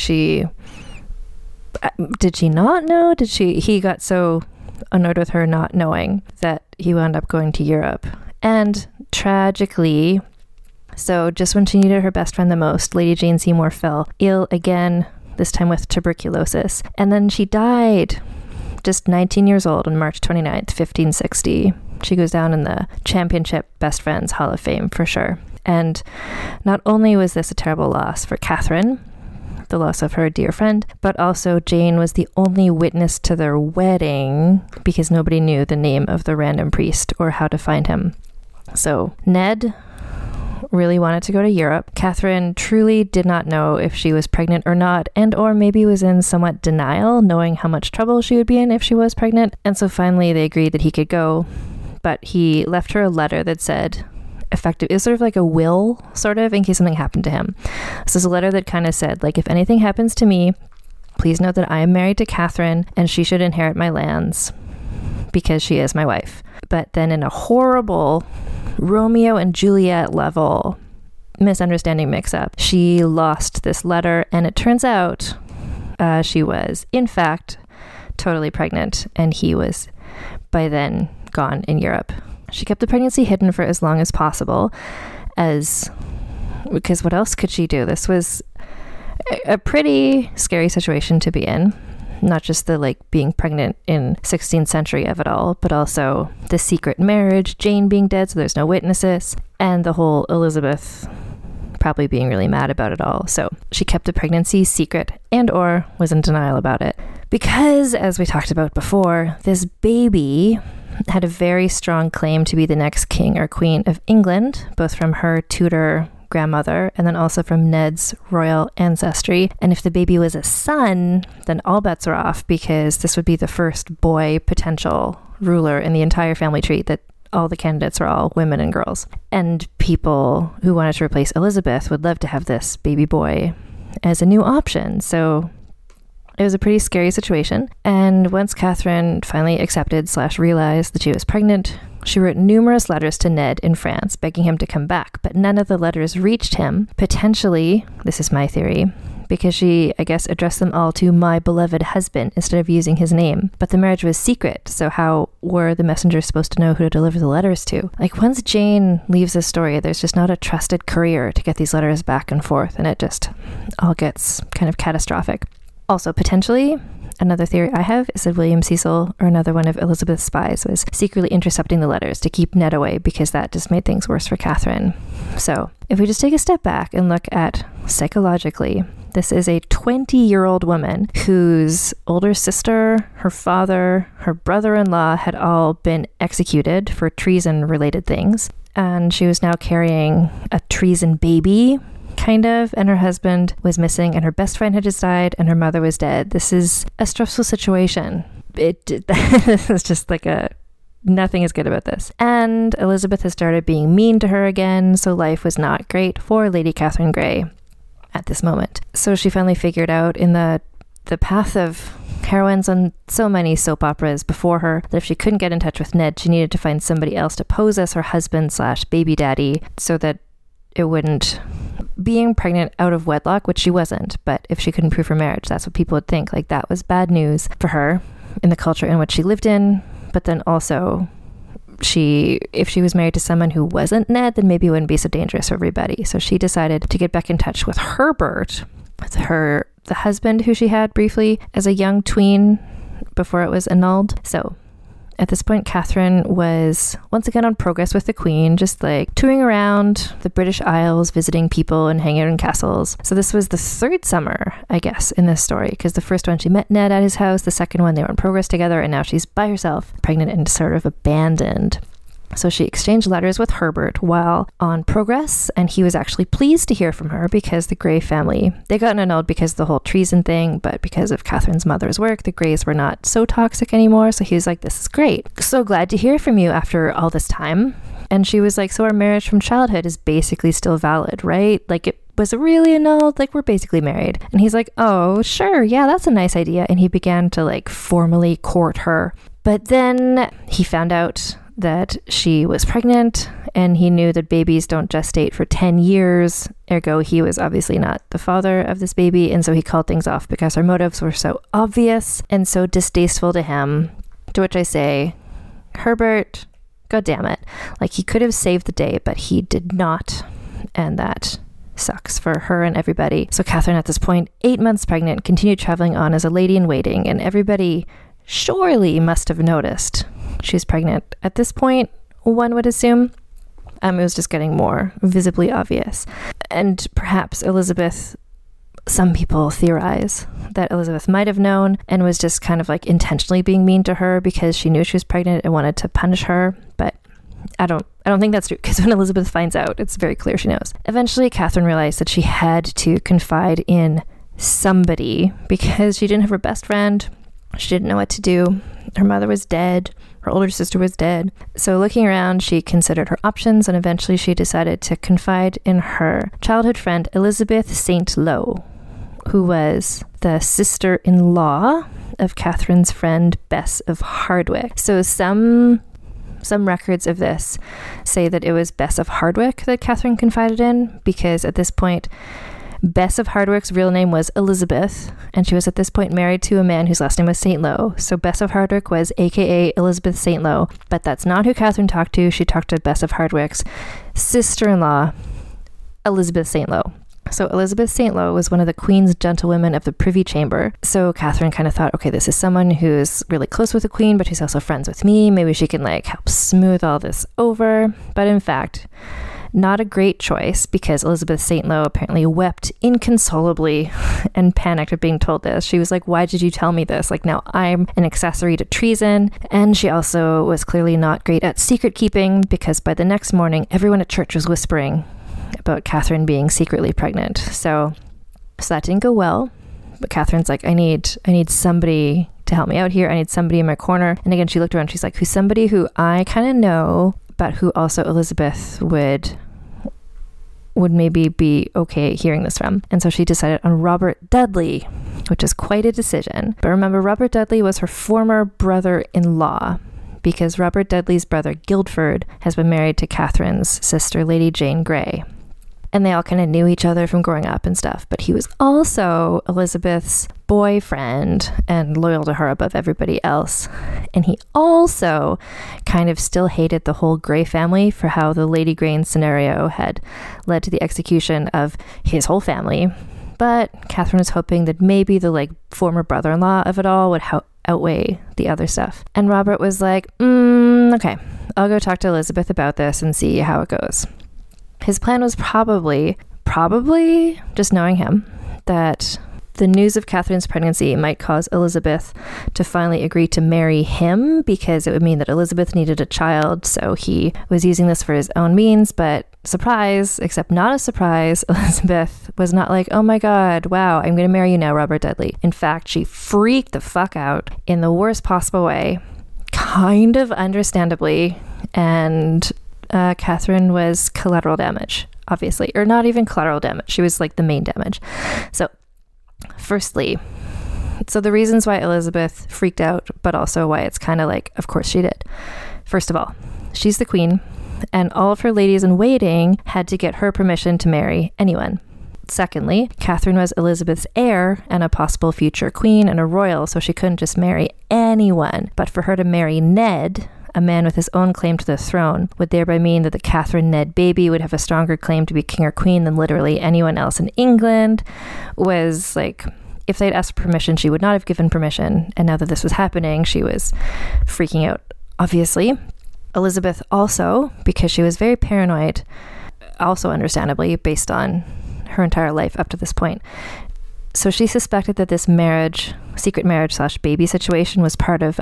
did she not know? He got so annoyed with her not knowing that he wound up going to Europe. And tragically, so just when she needed her best friend the most, Lady Jane Seymour fell ill again, this time with tuberculosis. And then she died just 19 years old on March 29th, 1560. She goes down in the Championship Best Friends Hall of Fame for sure. And not only was this a terrible loss for Catherine, the loss of her dear friend, but also Jane was the only witness to their wedding because nobody knew the name of the random priest or how to find him. So Ned really wanted to go to Europe. Catherine truly did not know if she was pregnant or not, and or maybe was in somewhat denial, knowing how much trouble she would be in if she was pregnant. And so finally they agreed that he could go, but he left her a letter that said, effective, it was sort of like a will, sort of, in case something happened to him. So it's a letter that kind of said, like, if anything happens to me, please note that I am married to Catherine and she should inherit my lands because she is my wife. But then in a horrible Romeo and Juliet level misunderstanding mix-up, she lost this letter, and it turns out she was, in fact, totally pregnant, and he was by then gone in Europe. She kept the pregnancy hidden for as long as possible, because what else could she do? This was a pretty scary situation to be in. Not just the like being pregnant in 16th century of it all, but also the secret marriage, Jane being dead, so there's no witnesses, and the whole Elizabeth probably being really mad about it all. So she kept the pregnancy secret and or was in denial about it. Because, as we talked about before, this baby had a very strong claim to be the next king or queen of England, both from her Tudor grandmother and then also from Ned's royal ancestry. And if the baby was a son, then all bets are off, because this would be the first boy potential ruler in the entire family tree, that all the candidates were all women and girls. And people who wanted to replace Elizabeth would love to have this baby boy as a new option. So it was a pretty scary situation. And once Catherine finally accepted / realized that she was pregnant, she wrote numerous letters to Ned in France, begging him to come back, but none of the letters reached him. Potentially, this is my theory, because she, I guess, addressed them all to my beloved husband instead of using his name. But the marriage was secret, so how were the messengers supposed to know who to deliver the letters to? Like, once Jane leaves the story, there's just not a trusted courier to get these letters back and forth, and it just all gets kind of catastrophic. Also, potentially, another theory I have is that William Cecil, or another one of Elizabeth's spies, was secretly intercepting the letters to keep Ned away, because that just made things worse for Catherine. So, if we just take a step back and look at psychologically, this is a 20-year-old woman whose older sister, her father, her brother-in-law had all been executed for treason-related things, and she was now carrying a treason baby, kind of, and her husband was missing, and her best friend had just died, and her mother was dead. This is a stressful situation. This is just like nothing is good about this. And Elizabeth has started being mean to her again, so life was not great for Lady Catherine Grey at this moment. So she finally figured out, in the path of heroines on so many soap operas before her, that if she couldn't get in touch with Ned, she needed to find somebody else to pose as her husband / baby daddy, so that it wouldn't, being pregnant out of wedlock, which she wasn't, but if she couldn't prove her marriage, that's what people would think. Like, that was bad news for her in the culture in which she lived in. But then also, if she was married to someone who wasn't Ned, then maybe it wouldn't be so dangerous for everybody. So she decided to get back in touch with Herbert, the husband who she had briefly as a young tween before it was annulled. So at this point, Catherine was once again on progress with the Queen, just like touring around the British Isles, visiting people and hanging out in castles. So this was the third summer, I guess, in this story, because the first one she met Ned at his house, the second one they were in progress together, and now she's by herself, pregnant and sort of abandoned. So she exchanged letters with Herbert while on progress, and he was actually pleased to hear from her, because the Grey family, they got annulled because of the whole treason thing, but because of Catherine's mother's work, the Greys were not so toxic anymore. So he was like, this is great. So glad to hear from you after all this time. And she was like, so our marriage from childhood is basically still valid, right? Like, it was really annulled, like, we're basically married. And he's like, oh, sure, yeah, that's a nice idea. And he began to like formally court her. But then he found out that she was pregnant, and he knew that babies don't gestate for 10 years. Ergo, he was obviously not the father of this baby, and so he called things off because her motives were so obvious and so distasteful to him. To which I say, Herbert, God damn it. Like, he could have saved the day, but he did not, and that sucks for her and everybody. So Catherine, at this point, 8 months pregnant, continued traveling on as a lady in waiting, and everybody surely must have noticed she's pregnant. At this point, one would assume it was just getting more visibly obvious. And perhaps Elizabeth, some people theorize that Elizabeth might have known and was just kind of like intentionally being mean to her because she knew she was pregnant and wanted to punish her. But I don't think that's true, because when Elizabeth finds out, it's very clear she knows. Eventually, Catherine realized that she had to confide in somebody, because she didn't have her best friend. She didn't know what to do. Her mother was dead. Her older sister was dead. So looking around, she considered her options, and eventually she decided to confide in her childhood friend, Elizabeth St. Lo, who was the sister-in-law of Catherine's friend, Bess of Hardwick. So some records of this say that it was Bess of Hardwick that Catherine confided in, because at this point, Bess of Hardwick's real name was Elizabeth, and she was at this point married to a man whose last name was St. Lo. So Bess of Hardwick was aka Elizabeth St. Lo, but that's not who Catherine talked to. She talked to Bess of Hardwick's sister-in-law, Elizabeth St. Lo. So Elizabeth Saintlow was one of the Queen's gentlewomen of the Privy Chamber. So Catherine kind of thought, okay, this is someone who's really close with the Queen, but who's also friends with me. Maybe she can like help smooth all this over. But in fact, not a great choice, because Elizabeth Saintlow apparently wept inconsolably and panicked at being told this. She was like, why did you tell me this? Like, now I'm an accessory to treason. And she also was clearly not great at secret keeping, because by the next morning, everyone at church was whispering about Catherine being secretly pregnant. So that didn't go well. But Catherine's like, I need somebody to help me out here. I need somebody in my corner. And again, she looked around. She's like, who's somebody who I kind of know, but who also Elizabeth would maybe be okay hearing this from. And so she decided on Robert Dudley, which is quite a decision. But remember, Robert Dudley was her former brother-in-law, because Robert Dudley's brother Guildford has been married to Catherine's sister, Lady Jane Grey. And they all kind of knew each other from growing up and stuff. But he was also Elizabeth's boyfriend and loyal to her above everybody else. And he also kind of still hated the whole Grey family for how the Lady Grey scenario had led to the execution of his whole family. But Catherine was hoping that maybe the like former brother-in-law of it all would outweigh the other stuff. And Robert was like, okay, I'll go talk to Elizabeth about this and see how it goes. His plan was probably, just knowing him, that the news of Catherine's pregnancy might cause Elizabeth to finally agree to marry him, because it would mean that Elizabeth needed a child. So he was using this for his own means. But surprise, except not a surprise, Elizabeth was not like, oh my God, wow, I'm going to marry you now, Robert Dudley. In fact, she freaked the fuck out in the worst possible way, kind of understandably. And Catherine was collateral damage, obviously, or not even collateral damage. She was like the main damage. So firstly, the reasons why Elizabeth freaked out, but also why it's kind of like, of course she did. First of all, she's the Queen, and all of her ladies in waiting had to get her permission to marry anyone. Secondly, Catherine was Elizabeth's heir and a possible future queen and a royal, so she couldn't just marry anyone. But for her to marry Ned, a man with his own claim to the throne, would thereby mean that the Catherine Ned baby would have a stronger claim to be king or queen than literally anyone else in England. Was like, if they'd asked for permission, she would not have given permission. And now that this was happening, she was freaking out, obviously. Elizabeth also, because she was very paranoid, also understandably, based on her entire life up to this point. So she suspected that this marriage, secret marriage / baby situation, was part of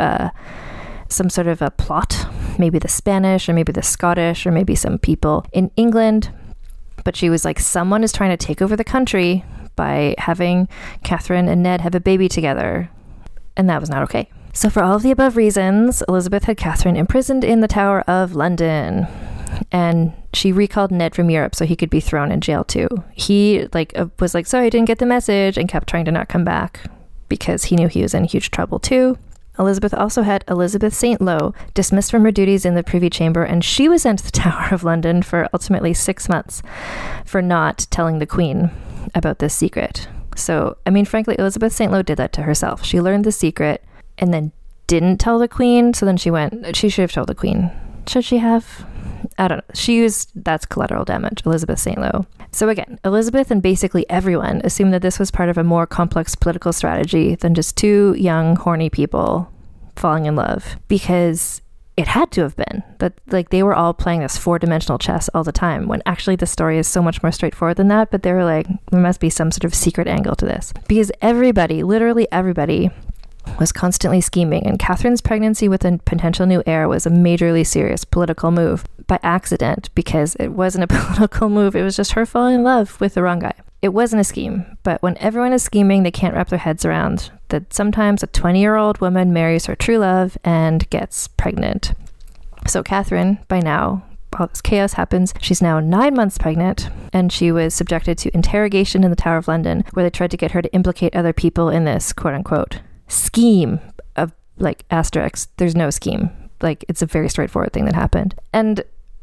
some sort of a plot, maybe the Spanish or maybe the Scottish or maybe some people in England. But she was like, someone is trying to take over the country by having Catherine and Ned have a baby together. And that was not okay. So for all of the above reasons, Elizabeth had Catherine imprisoned in the Tower of London. And she recalled Ned from Europe so he could be thrown in jail too. He was like, sorry, I didn't get the message, and kept trying to not come back because he knew he was in huge trouble too. Elizabeth also had Elizabeth Saintlow dismissed from her duties in the Privy Chamber, and she was sent to the Tower of London for ultimately 6 months for not telling the Queen about this secret. So, I mean, frankly, Elizabeth Saintlow did that to herself. She learned the secret and then didn't tell the Queen, so then she should have told the Queen. Should she have? I don't know. That's collateral damage, Elizabeth Saintlow. So again, Elizabeth and basically everyone assumed that this was part of a more complex political strategy than just two young, horny people falling in love, because it had to have been that like they were all playing this 4-dimensional chess all the time, when actually the story is so much more straightforward than that. But they were like, there must be some sort of secret angle to this, because everybody, literally everybody, was constantly scheming, and Catherine's pregnancy with a potential new heir was a majorly serious political move by accident, because it wasn't a political move. It was just her falling in love with the wrong guy. It wasn't a scheme. But when everyone is scheming, they can't wrap their heads around that sometimes a 20-year-old woman marries her true love and gets pregnant. So Catherine, by now, all this chaos happens. She's now 9 months pregnant, and she was subjected to interrogation in the Tower of London, where they tried to get her to implicate other people in this quote-unquote scheme of like asterisks. There's no scheme. Like, it's a very straightforward thing that happened. And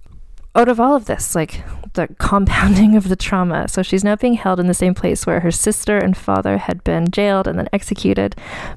out of all of this, like the compounding of the trauma, so she's now being held in the same place where her sister and father had been jailed and then executed.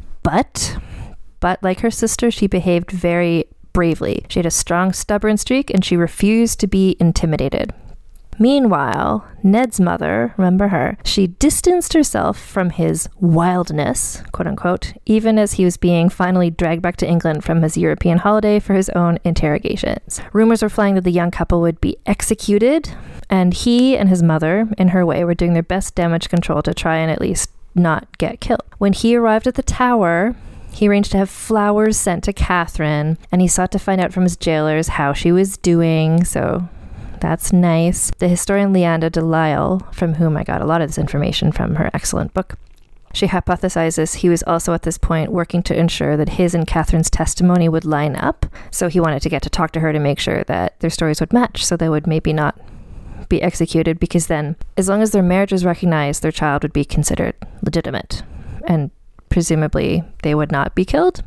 But like her sister, she behaved very bravely. She had a strong, stubborn streak, and she refused to be intimidated. Meanwhile, Ned's mother, remember her, she distanced herself from his wildness, quote unquote, even as he was being finally dragged back to England from his European holiday for his own interrogations. Rumors were flying that the young couple would be executed, and he and his mother, in her way, were doing their best damage control to try and at least not get killed. When he arrived at the Tower, he arranged to have flowers sent to Catherine, and he sought to find out from his jailers how she was doing, so that's nice. The historian Leanda de Lisle, from whom I got a lot of this information from her excellent book, she hypothesizes he was also at this point working to ensure that his and Catherine's testimony would line up, so he wanted to get to talk to her to make sure that their stories would match, so they would maybe not be executed, because then, as long as their marriage was recognized, their child would be considered legitimate, and presumably they would not be killed.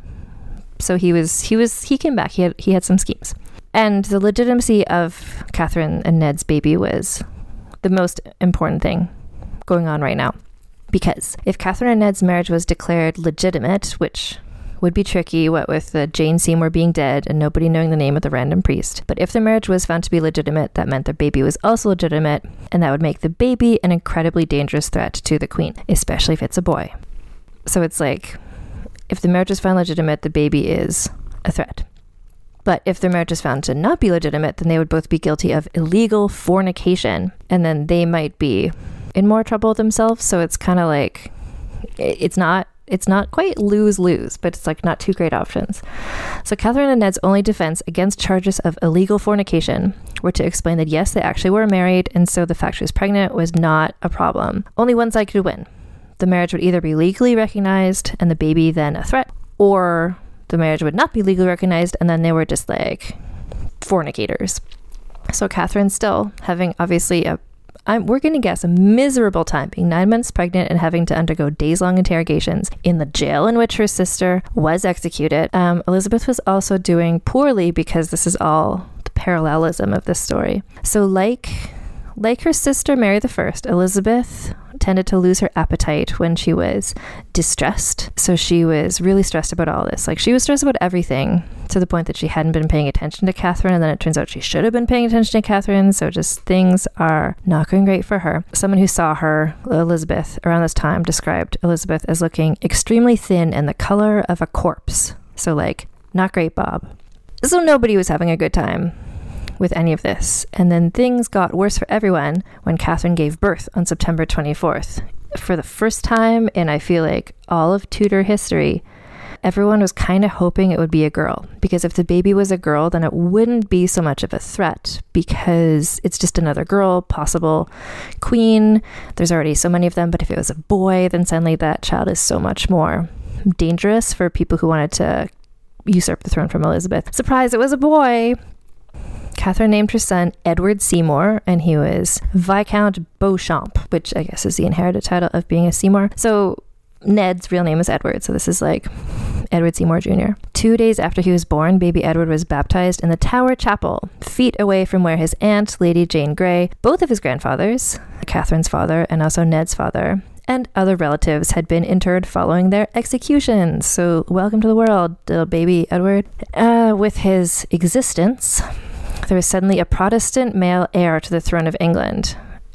So he came back. He had some schemes. And the legitimacy of Catherine and Ned's baby was the most important thing going on right now. Because if Catherine and Ned's marriage was declared legitimate, which would be tricky, what with Jane Seymour being dead and nobody knowing the name of the random priest. But if their marriage was found to be legitimate, that meant their baby was also legitimate, and that would make the baby an incredibly dangerous threat to the queen, especially if it's a boy. So it's like, if the marriage is found legitimate, the baby is a threat. But if their marriage is found to not be legitimate, then they would both be guilty of illegal fornication, and then they might be in more trouble themselves. So it's kind of like, it's not quite lose-lose, but it's like not two great options. So Catherine and Ned's only defense against charges of illegal fornication were to explain that yes, they actually were married, and so the fact she was pregnant was not a problem. Only one side could win. The marriage would either be legally recognized and the baby then a threat, or the marriage would not be legally recognized and then they were just like fornicators. So Catherine, still having obviously we're going to guess a miserable time, being 9 months pregnant and having to undergo days-long interrogations in the jail in which her sister was executed. Elizabeth was also doing poorly, because this is all the parallelism of this story. So like her sister Mary I, Elizabeth tended to lose her appetite when she was distressed. So she was really stressed about all this. Like, she was stressed about everything, to the point that she hadn't been paying attention to Catherine, and then it turns out she should have been paying attention to Catherine. So just things are not going great for her. Someone who saw her, Elizabeth, around this time described Elizabeth as looking extremely thin and the color of a corpse. So like, not great, Bob. So nobody was having a good time with any of this. And then things got worse for everyone when Catherine gave birth on September 24th. For the first time in, I feel like, all of Tudor history, everyone was kind of hoping it would be a girl, because if the baby was a girl, then it wouldn't be so much of a threat, because it's just another girl, possible queen. There's already so many of them. But if it was a boy, then suddenly that child is so much more dangerous for people who wanted to usurp the throne from Elizabeth. Surprise, it was a boy. Catherine named her son Edward Seymour, and he was Viscount Beauchamp, which I guess is the inherited title of being a Seymour. So Ned's real name is Edward, so this is like Edward Seymour Jr. 2 days after he was born, baby Edward was baptized in the Tower Chapel, feet away from where his aunt, Lady Jane Grey, both of his grandfathers, Catherine's father and also Ned's father, and other relatives had been interred following their executions. So welcome to the world, little baby Edward. With his existence, there was suddenly a Protestant male heir to the throne of England.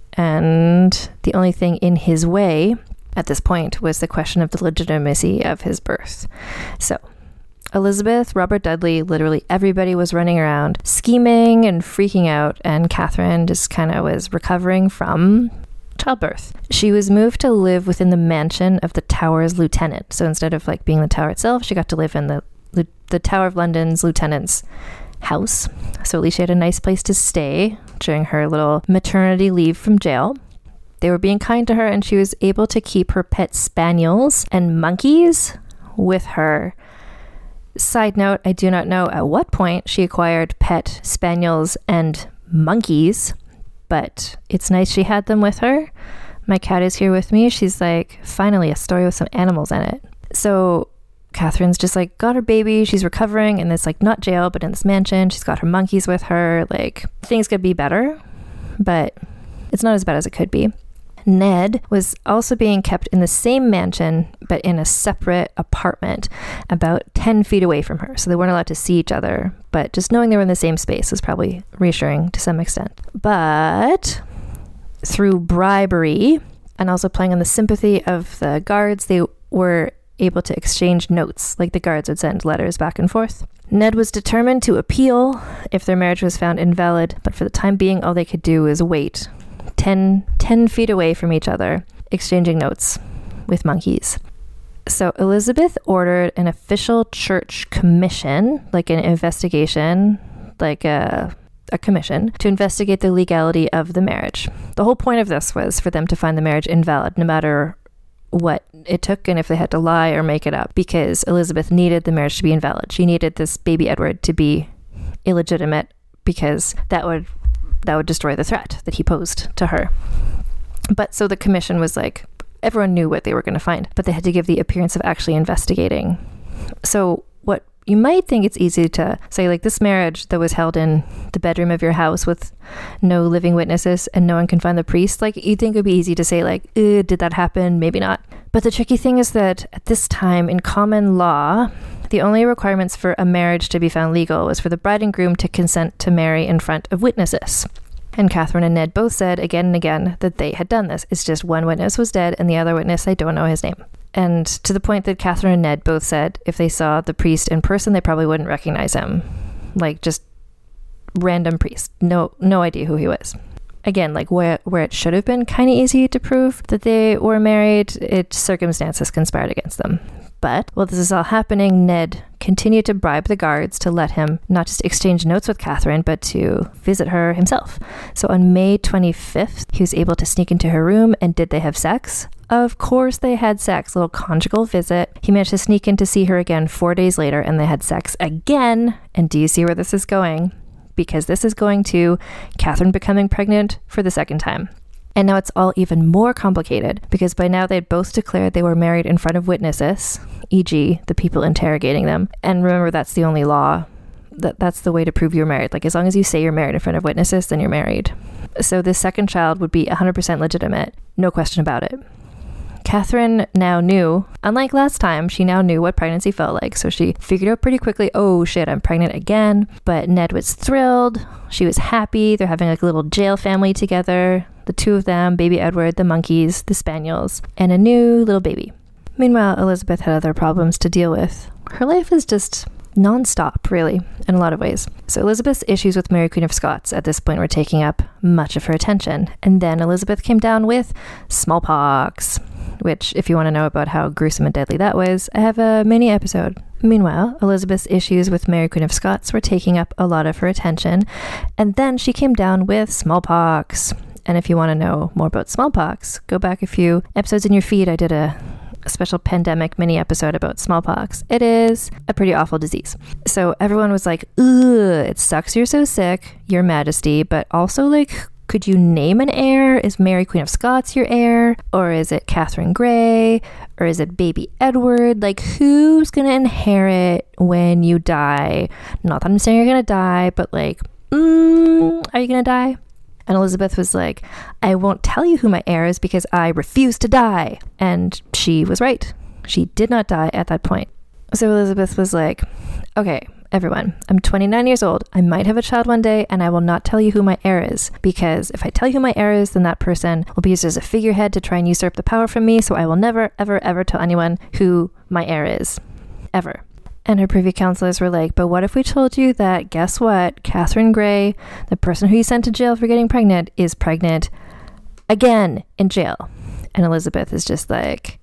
And the only thing in his way at this point was the question of the legitimacy of his birth. So Elizabeth, Robert Dudley, literally everybody was running around scheming and freaking out, and Catherine just kind of was recovering from childbirth. She was moved to live within the mansion of the Tower's lieutenant. So instead of like being the Tower itself, she got to live in the Tower of London's lieutenant's house. So at least she had a nice place to stay during her little maternity leave from jail. They were being kind to her, and she was able to keep her pet spaniels and monkeys with her. Side note, I do not know at what point she acquired pet spaniels and monkeys, but it's nice she had them with her. My cat is here with me. She's like, finally a story with some animals in it. So Catherine's just like got her baby. She's recovering in this like not jail, but in this mansion. She's got her monkeys with her. Like, things could be better, but it's not as bad as it could be. Ned was also being kept in the same mansion, but in a separate apartment about 10 feet away from her. So they weren't allowed to see each other, but just knowing they were in the same space was probably reassuring to some extent. But through bribery and also playing on the sympathy of the guards, they were able to exchange notes, like the guards would send letters back and forth. Ned was determined to appeal if their marriage was found invalid, but for the time being, all they could do was wait 10 feet away from each other, exchanging notes with monkeys. So Elizabeth ordered an official church commission, like an investigation, like a commission, to investigate the legality of the marriage. The whole point of this was for them to find the marriage invalid, no matter what it took and if they had to lie or make it up, because Elizabeth needed the marriage to be invalid. She needed this baby Edward to be illegitimate because that would destroy the threat that he posed to her. But so the commission was like, everyone knew what they were going to find, but they had to give the appearance of actually investigating. So what you might think it's easy to say, like, this marriage that was held in the bedroom of your house with no living witnesses and no one can find the priest, like, you'd think it would be easy to say, like, did that happen? Maybe not. But the tricky thing is that at this time in common law, the only requirements for a marriage to be found legal was for the bride and groom to consent to marry in front of witnesses. And Catherine and Ned both said again and again that they had done this. It's just one witness was dead and the other witness, I don't know his name. And to the point that Catherine and Ned both said if they saw the priest in person, they probably wouldn't recognize him. Like, just random priest. No idea who he was. Again, like where it should have been kind of easy to prove that they were married, circumstances conspired against them. But while this is all happening, Ned continued to bribe the guards to let him not just exchange notes with Catherine, but to visit her himself. So on May 25th, he was able to sneak into her room, and did they have sex? Of course they had sex, a little conjugal visit. He managed to sneak in to see her again 4 days later, and they had sex again. And do you see where this is going? Because this is going to Catherine becoming pregnant for the second time. And now it's all even more complicated, because by now they'd both declared they were married in front of witnesses, e.g. the people interrogating them. And remember, that's the only law. That's the way to prove you're married. Like, as long as you say you're married in front of witnesses, then you're married. So this second child would be 100% legitimate. No question about it. Catherine now knew, unlike last time, she now knew what pregnancy felt like. So she figured out pretty quickly, oh shit, I'm pregnant again. But Ned was thrilled. She was happy. They're having like a little jail family together. The two of them, baby Edward, the monkeys, the spaniels, and a new little baby. Meanwhile, Elizabeth had other problems to deal with. Her life is just non-stop, really, in a lot of ways. So Elizabeth's issues with Mary Queen of Scots at this point were taking up much of her attention. And then Elizabeth came down with smallpox, which, if you want to know about how gruesome and deadly that was, I have a mini episode. Meanwhile, Elizabeth's issues with Mary Queen of Scots were taking up a lot of her attention. And then she came down with smallpox. And if you want to know more about smallpox, go back a few episodes in your feed. I did a special pandemic mini episode about smallpox. It is a pretty awful disease. So everyone was like, ugh, it sucks you're so sick, Your Majesty, but also, like, could you name an heir? Is Mary Queen of Scots your heir? Or is it Catherine Grey? Or is it baby Edward? Like, who's going to inherit when you die? Not that I'm saying you're going to die, but like, are you going to die? And Elizabeth was like, I won't tell you who my heir is because I refuse to die. And she was right. She did not die at that point. So Elizabeth was like, okay, everyone, I'm 29 years old. I might have a child one day, and I will not tell you who my heir is, because if I tell you who my heir is, then that person will be used as a figurehead to try and usurp the power from me. So I will never, ever, ever tell anyone who my heir is. Ever. And her privy councillors were like, but what if we told you that, guess what, Catherine Grey, the person who you sent to jail for getting pregnant, is pregnant again in jail? And Elizabeth is just like,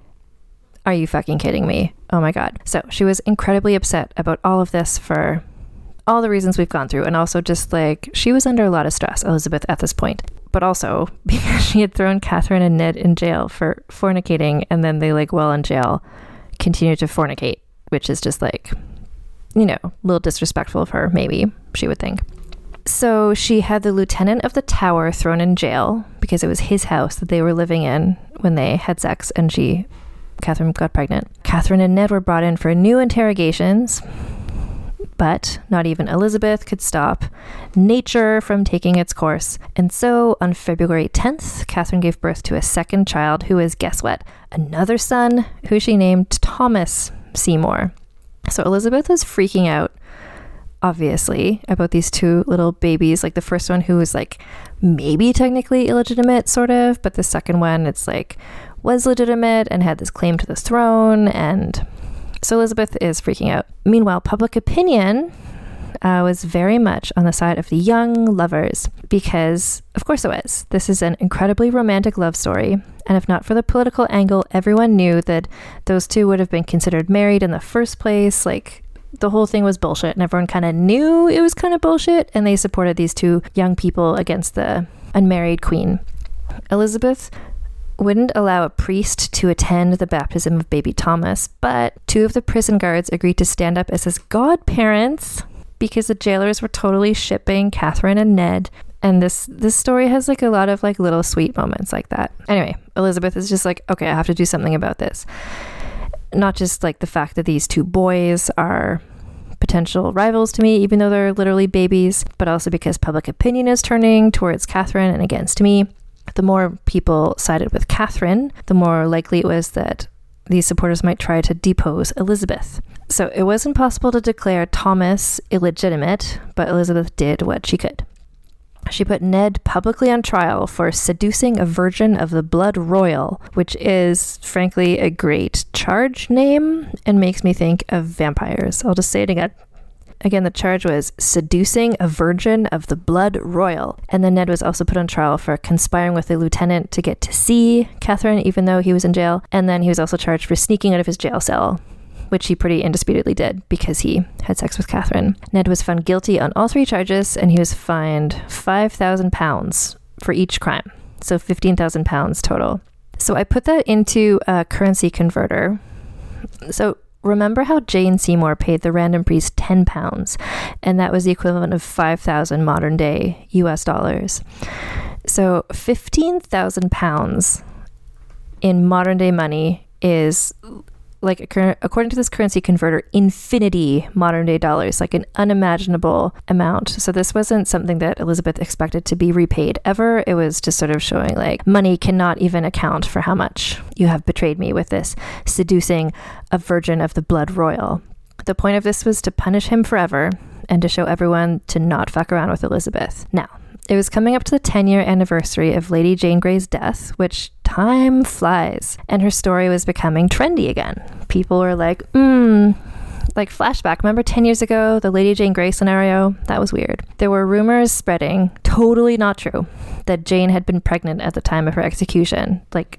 are you fucking kidding me? Oh my God. So she was incredibly upset about all of this for all the reasons we've gone through. And also just like, she was under a lot of stress, Elizabeth, at this point. But also because she had thrown Catherine and Ned in jail for fornicating, and then they, like, while in jail, continued to fornicate, which is just like, you know, a little disrespectful of her, maybe, she would think. So she had the lieutenant of the Tower thrown in jail because it was his house that they were living in when they had sex, and Catherine got pregnant. Catherine and Ned were brought in for new interrogations, But not even Elizabeth could stop nature from taking its course. And so on February 10th, Catherine gave birth to a second child who is, guess what? Another son who she named Thomas Seymour. So Elizabeth was freaking out, obviously, about these two little babies. Like the first one who was like maybe technically illegitimate, sort of, but the second one, it's like was legitimate and had this claim to the throne. And so Elizabeth is freaking out. Meanwhile, public opinion was very much on the side of the young lovers because, of course it was. This is an incredibly romantic love story. And if not for the political angle, everyone knew that those two would have been considered married in the first place. Like the whole thing was bullshit and everyone kind of knew it was kind of bullshit. And they supported these two young people against the unmarried queen. Elizabeth wouldn't allow a priest to attend the baptism of baby Thomas, but two of the prison guards agreed to stand up as his godparents because the jailers were totally shipping Catherine and Ned. And this story has like a lot of like little sweet moments like that. Anyway, Elizabeth is just like, okay, I have to do something about this. Not just like the fact that these two boys are potential rivals to me, even though they're literally babies, but also because public opinion is turning towards Catherine and against me. The more people sided with Catherine, the more likely it was that these supporters might try to depose Elizabeth. So it wasn't possible to declare Thomas illegitimate, but Elizabeth did what she could. She put Ned publicly on trial for seducing a virgin of the blood royal, which is, frankly, a great charge name and makes me think of vampires. I'll just say it again. Again, the charge was seducing a virgin of the blood royal. And then Ned was also put on trial for conspiring with a lieutenant to get to see Catherine, even though he was in jail. And then he was also charged for sneaking out of his jail cell, which he pretty indisputably did because he had sex with Catherine. Ned was found guilty on all three charges, and he was fined £5,000 for each crime. So £15,000 total. So I put that into a currency converter. So remember how Jane Seymour paid the random priest £10, and that was the equivalent of 5,000 modern day US dollars. So £15,000 in modern day money is like, according to this currency converter, infinity modern day dollars, like an unimaginable amount. So this wasn't something that Elizabeth expected to be repaid ever. It was just sort of showing like money cannot even account for how much you have betrayed me with this seducing a virgin of the blood royal. The point of this was to punish him forever and to show everyone to not fuck around with Elizabeth. Now, it was coming up to the 10-year anniversary of Lady Jane Grey's death, which time flies, and her story was becoming trendy again. People were like, like flashback. Remember 10 years ago, the Lady Jane Grey scenario? That was weird. There were rumors spreading, totally not true, that Jane had been pregnant at the time of her execution. Like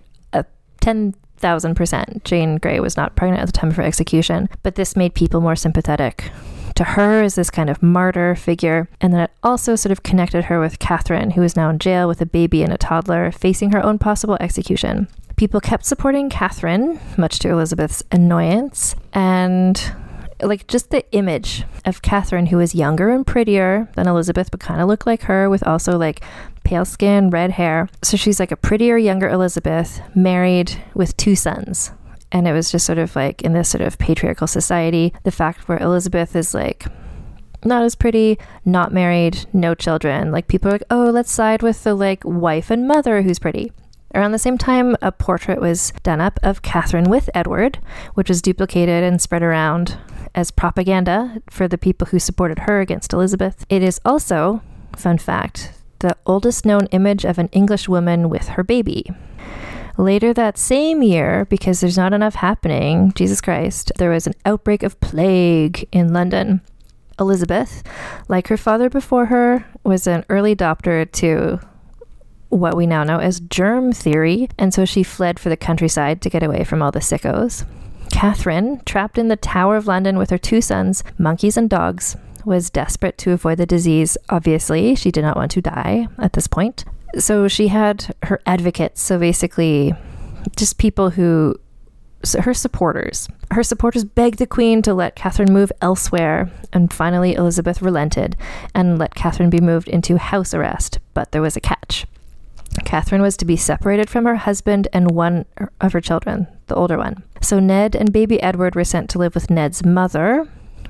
10,000%. Jane Grey was not pregnant at the time of her execution, but this made people more sympathetic to her as this kind of martyr figure. And then it also sort of connected her with Catherine, who is now in jail with a baby and a toddler, facing her own possible execution. People kept supporting Catherine, much to Elizabeth's annoyance. And like just the image of Catherine, who is younger and prettier than Elizabeth, but kind of looked like her, with also like pale skin, red hair. So she's like a prettier, younger Elizabeth, married with two sons. And it was just sort of like in this sort of patriarchal society, the fact where Elizabeth is like not as pretty, not married, no children. Like people are like, oh, let's side with the like wife and mother who's pretty. Around the same time, a portrait was done up of Catherine with Edward, which was duplicated and spread around as propaganda for the people who supported her against Elizabeth. It is also, fun fact, the oldest known image of an English woman with her baby. Later that same year, because there's not enough happening, Jesus Christ, there was an outbreak of plague in London. Elizabeth, like her father before her, was an early adopter to what we now know as germ theory, and so she fled for the countryside to get away from all the sickos. Catherine, trapped in the Tower of London with her two sons, monkeys and dogs, was desperate to avoid the disease. Obviously, she did not want to die at this point. So she had her advocates, so basically just people who, so her supporters. Her supporters begged the Queen to let Catherine move elsewhere, and finally Elizabeth relented and let Catherine be moved into house arrest, but there was a catch. Catherine was to be separated from her husband and one of her children, the older one. So Ned and baby Edward were sent to live with Ned's mother,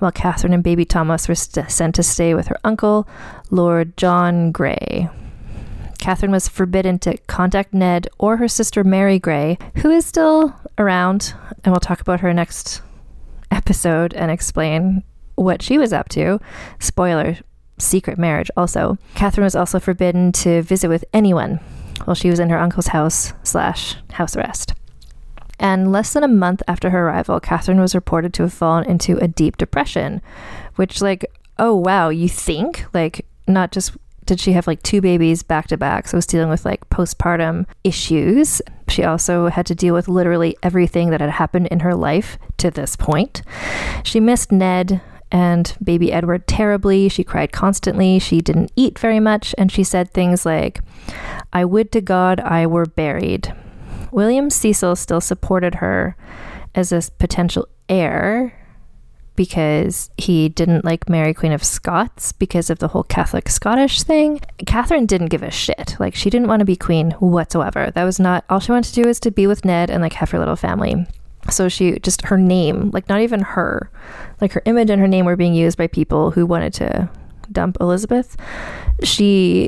while Catherine and baby Thomas were sent to stay with her uncle, Lord John Grey. Catherine was forbidden to contact Ned or her sister Mary Grey, who is still around, and we'll talk about her next episode and explain what she was up to. Spoiler, secret marriage also. Catherine was also forbidden to visit with anyone while she was in her uncle's house/house arrest. And less than a month after her arrival, Catherine was reported to have fallen into a deep depression, which, like, oh wow, you think? Like, not just did she have like 2 babies back to back, so was dealing with like postpartum issues. She also had to deal with literally everything that had happened in her life to this point. She missed Ned and baby Edward terribly. She cried constantly. She didn't eat very much. And she said things like, "I would to God I were buried." William Cecil still supported her as a potential heir because he didn't like Mary Queen of Scots because of the whole Catholic Scottish thing. Catherine didn't give a shit. Like, she didn't want to be queen whatsoever. That was not, all she wanted to do was to be with Ned and like have her little family. So she just, her name, like not even her, like her image and her name were being used by people who wanted to dump Elizabeth. She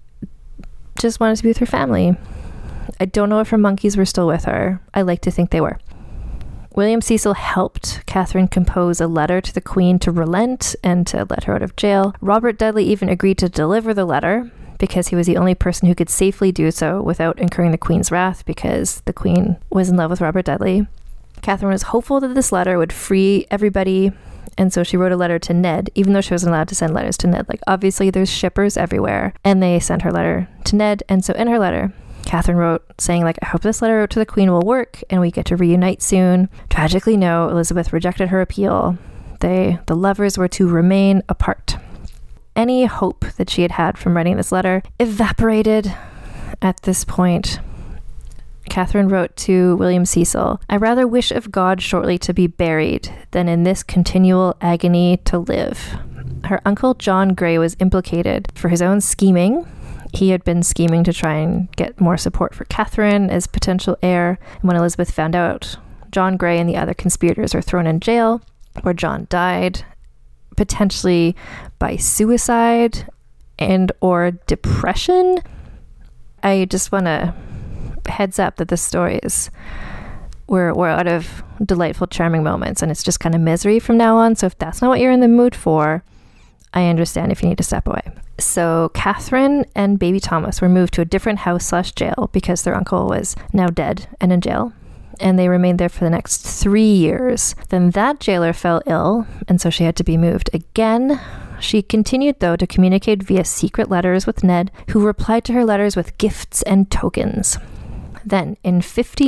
just wanted to be with her family. I don't know if her monkeys were still with her. I like to think they were. William Cecil helped Catherine compose a letter to the Queen to relent and to let her out of jail. Robert Dudley even agreed to deliver the letter because he was the only person who could safely do so without incurring the Queen's wrath, because the Queen was in love with Robert Dudley. Catherine was hopeful that this letter would free everybody, and so she wrote a letter to Ned, even though she wasn't allowed to send letters to Ned. Like, obviously there's shippers everywhere, and they sent her letter to Ned. And so in her letter, Catherine wrote saying, like, "I hope this letter to the Queen will work and we get to reunite soon. Tragically, no, Elizabeth rejected her appeal. The lovers were to remain apart." Any hope that she had had from writing this letter evaporated at this point. Catherine wrote to William Cecil, "I rather wish of God shortly to be buried than in this continual agony to live." Her uncle John Grey was implicated for his own scheming. He had been scheming to try and get more support for Catherine as potential heir. And when Elizabeth found out, John Grey and the other conspirators were thrown in jail, where John died, potentially by suicide and or depression. I just want to heads up that the stories we're out of delightful, charming moments, and it's just kind of misery from now on. So if that's not what you're in the mood for, I understand if you need to step away. So Catherine and baby Thomas were moved to a different house/jail because their uncle was now dead and in jail. And they remained there for the next 3 years. Then that jailer fell ill, and so she had to be moved again. She continued, though, to communicate via secret letters with Ned, who replied to her letters with gifts and tokens. Then, in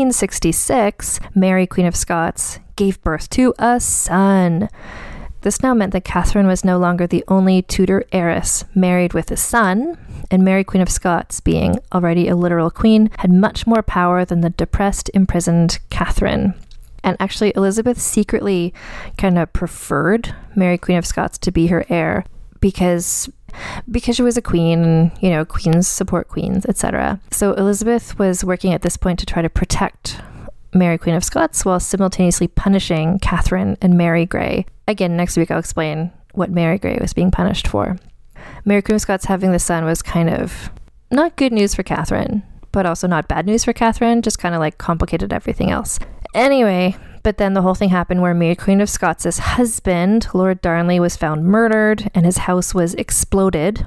1566, Mary, Queen of Scots, gave birth to a son. This now meant that Catherine was no longer the only Tudor heiress married with a son, and Mary, Queen of Scots, being already a literal queen, had much more power than the depressed, imprisoned Catherine. And actually, Elizabeth secretly kind of preferred Mary, Queen of Scots to be her heir because she was a queen, you know, queens support queens, etc. So Elizabeth was working at this point to try to protect Mary, Queen of Scots, while simultaneously punishing Catherine and Mary Grey. Again, next week I'll explain what Mary Grey was being punished for. Mary, Queen of Scots having the son was kind of not good news for Catherine, but also not bad news for Catherine, just kind of like complicated everything else. Anyway, but then the whole thing happened where Mary, Queen of Scots' husband, Lord Darnley, was found murdered and his house was exploded.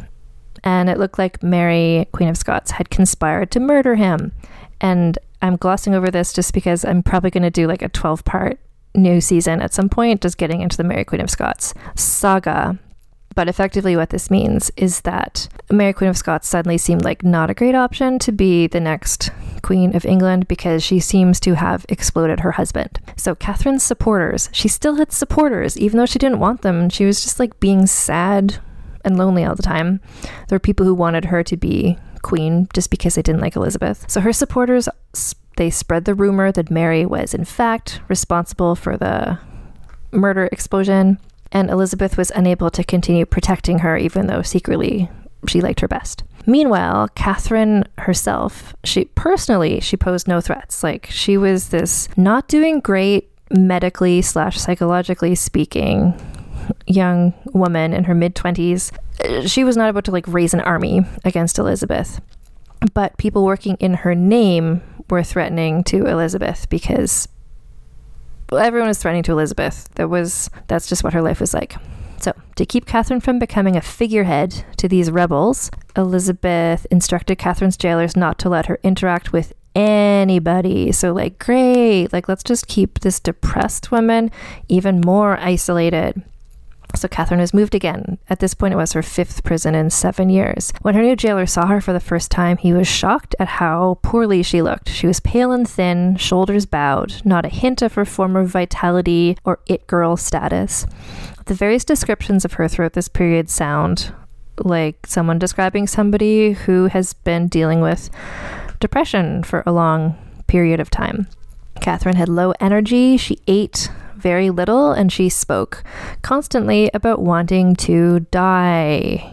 And it looked like Mary, Queen of Scots, had conspired to murder him. And I'm glossing over this just because I'm probably going to do like a 12-part new season at some point, just getting into the Mary, Queen of Scots saga. But effectively what this means is that Mary, Queen of Scots suddenly seemed like not a great option to be the next Queen of England because she seems to have exploded her husband. So Catherine's supporters, she still had supporters, even though she didn't want them. She was just like being sad and lonely all the time. There were people who wanted her to be queen just because they didn't like Elizabeth. So her supporters, they spread the rumor that Mary was in fact responsible for the murder explosion, and Elizabeth was unable to continue protecting her even though secretly she liked her best. Meanwhile, Catherine herself, she posed no threats. Like, she was this not doing great, medically / psychologically speaking young woman in her mid-20s. She was not about to like raise an army against Elizabeth, but people working in her name were threatening to Elizabeth because everyone was threatening to Elizabeth. That's just what her life was like. So, to keep Catherine from becoming a figurehead to these rebels, Elizabeth instructed Catherine's jailers not to let her interact with anybody. So, like, great, like, let's just keep this depressed woman even more isolated. So Catherine was moved again. At this point, it was her 5th prison in 7 years. When her new jailer saw her for the first time, he was shocked at how poorly she looked. She was pale and thin, shoulders bowed, not a hint of her former vitality or it-girl status. The various descriptions of her throughout this period sound like someone describing somebody who has been dealing with depression for a long period of time. Catherine had low energy. She ate very little, and she spoke constantly about wanting to die.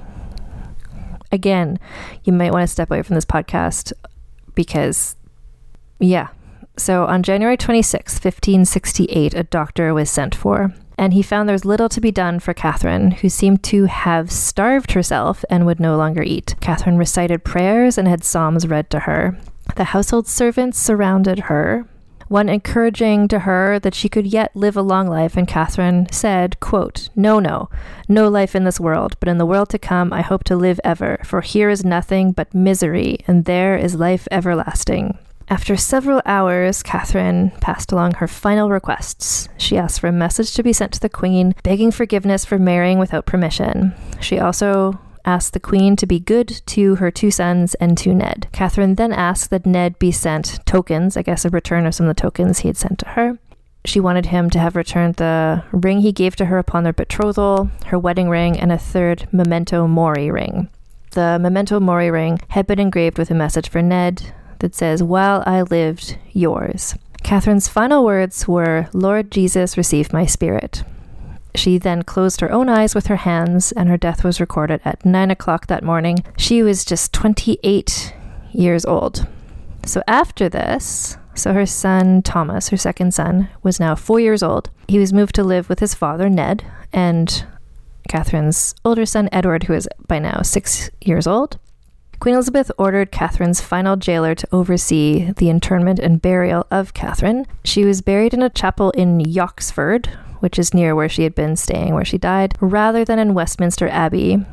Again, you might want to step away from this podcast because, yeah. So on January 26, 1568, a doctor was sent for, and he found there was little to be done for Catherine, who seemed to have starved herself and would no longer eat. Catherine recited prayers and had psalms read to her. The household servants surrounded her, one encouraging to her that she could yet live a long life, and Catherine said, quote, no life in this world, but in the world to come I hope to live ever, for here is nothing but misery, and there is life everlasting. After several hours, Catherine passed along her final requests. She asked for a message to be sent to the Queen, begging forgiveness for marrying without permission. She also asked the Queen to be good to her 2 sons and to Ned. Catherine then asked that Ned be sent tokens, I guess a return of some of the tokens he had sent to her. She wanted him to have returned the ring he gave to her upon their betrothal, her wedding ring, and a 3rd memento mori ring. The memento mori ring had been engraved with a message for Ned that says, "While I lived, yours." Catherine's final words were, "Lord Jesus, receive my spirit." She then closed her own eyes with her hands, and her death was recorded at 9 o'clock that morning. She was just 28 years old. So after this, her son Thomas, her 2nd son, was now 4 years old. He was moved to live with his father, Ned, and Catherine's older son, Edward, who is by now 6 years old. Queen Elizabeth ordered Catherine's final jailer to oversee the interment and burial of Catherine. She was buried in a chapel in Yoxford, which is near where she had been staying, where she died, rather than in Westminster Abbey,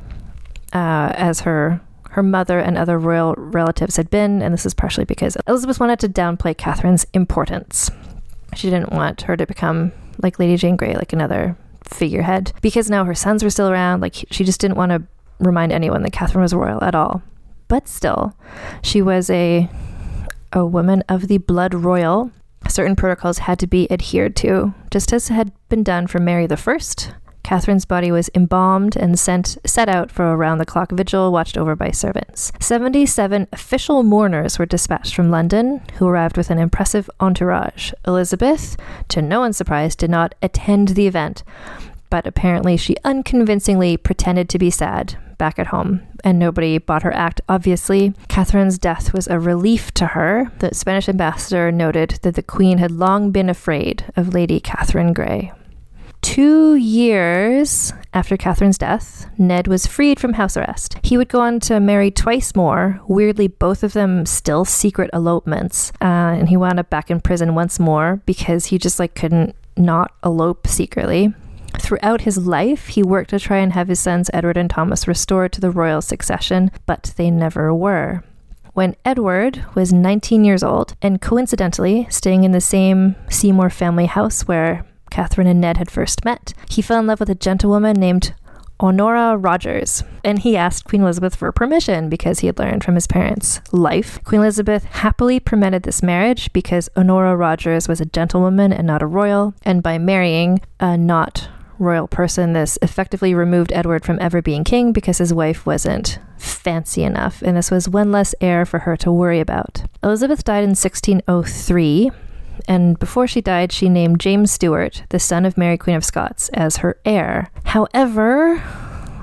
as her mother and other royal relatives had been, and this is partially because Elizabeth wanted to downplay Catherine's importance. She didn't want her to become like Lady Jane Grey, like another figurehead, because now her sons were still around. Like, she just didn't want to remind anyone that Catherine was royal at all. But still, she was a woman of the blood royal. Certain protocols had to be adhered to, just as had been done for Mary I. Catherine's body was embalmed and set out for a round-the-clock vigil watched over by servants. 77 official mourners were dispatched from London, who arrived with an impressive entourage. Elizabeth, to no one's surprise, did not attend the event, but apparently she unconvincingly pretended to be sad back at home, and nobody bought her act, obviously. Catherine's death was a relief to her. The Spanish ambassador noted that the Queen had long been afraid of Lady Catherine Grey. 2 years after Catherine's death, Ned was freed from house arrest. He would go on to marry twice more, weirdly both of them still secret elopements, and he wound up back in prison once more because he just couldn't not elope secretly. Throughout his life, he worked to try and have his sons Edward and Thomas restored to the royal succession, but they never were. When Edward was 19 years old, and coincidentally staying in the same Seymour family house where Catherine and Ned had first met, he fell in love with a gentlewoman named Honora Rogers, and he asked Queen Elizabeth for permission because he had learned from his parents' life. Queen Elizabeth happily permitted this marriage because Honora Rogers was a gentlewoman and not a royal, and by marrying a not royal person, this effectively removed Edward from ever being king because his wife wasn't fancy enough, and this was one less heir for her to worry about. Elizabeth died in 1603, and before she died, she named James Stuart, the son of Mary, Queen of Scots, as her heir. However,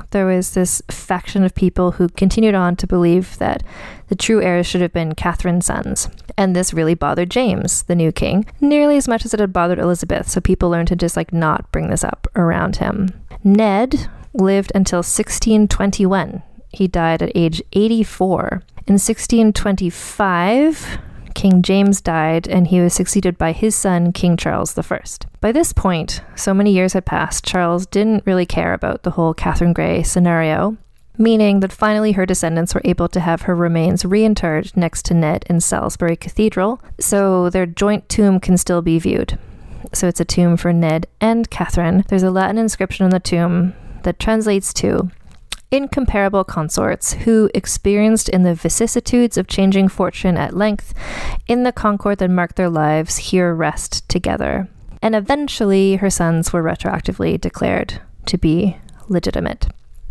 there was this faction of people who continued on to believe that the true heirs should have been Catherine's sons. And this really bothered James, the new king, nearly as much as it had bothered Elizabeth. So people learned to just like not bring this up around him. Ned lived until 1621. He died at age 84. In 1625, King James died, and he was succeeded by his son, King Charles I. By this point, so many years had passed, Charles didn't really care about the whole Catherine Grey scenario, meaning that finally her descendants were able to have her remains reinterred next to Ned in Salisbury Cathedral, so their joint tomb can still be viewed. So it's a tomb for Ned and Catherine. There's a Latin inscription on the tomb that translates to, "Incomparable consorts, who, experienced in the vicissitudes of changing fortune at length, in the concord that marked their lives, here rest together." And eventually her sons were retroactively declared to be legitimate.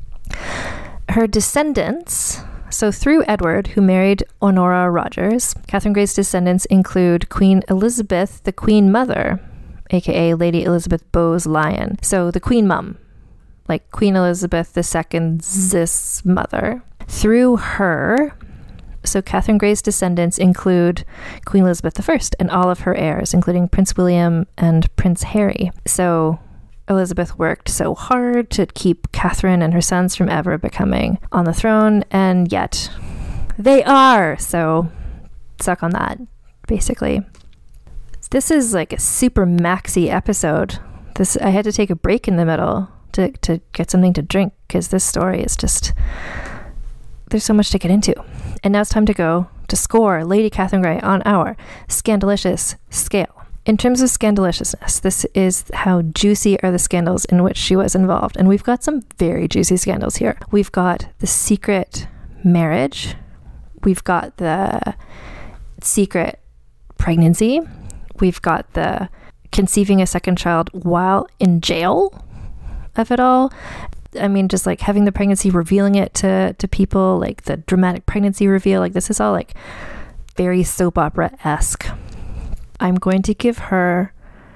Her descendants, so through Edward, who married Honora Rogers, Catherine Grey's descendants include Queen Elizabeth, the Queen Mother, aka Lady Elizabeth Bowes-Lyon. So the Queen Mum, like Queen Elizabeth II's mother. Through her, so Catherine Grey's descendants include Queen Elizabeth I and all of her heirs, including Prince William and Prince Harry. So Elizabeth worked so hard to keep Catherine and her sons from ever becoming on the throne, and yet they are. So suck on that, basically. This is like a super maxi episode. I had to take a break in the middle to get something to drink, because this story is just, there's so much to get into. And now it's time to go to score Lady Catherine Grey on our Scandalicious scale. In terms of scandaliciousness, this is how juicy are the scandals in which she was involved. And we've got some very juicy scandals here. We've got the secret marriage. We've got the secret pregnancy. We've got the conceiving a second child while in jail of it all. I mean, just like having the pregnancy, revealing it to people, like the dramatic pregnancy reveal, like this is all like very soap opera-esque. I'm going to give her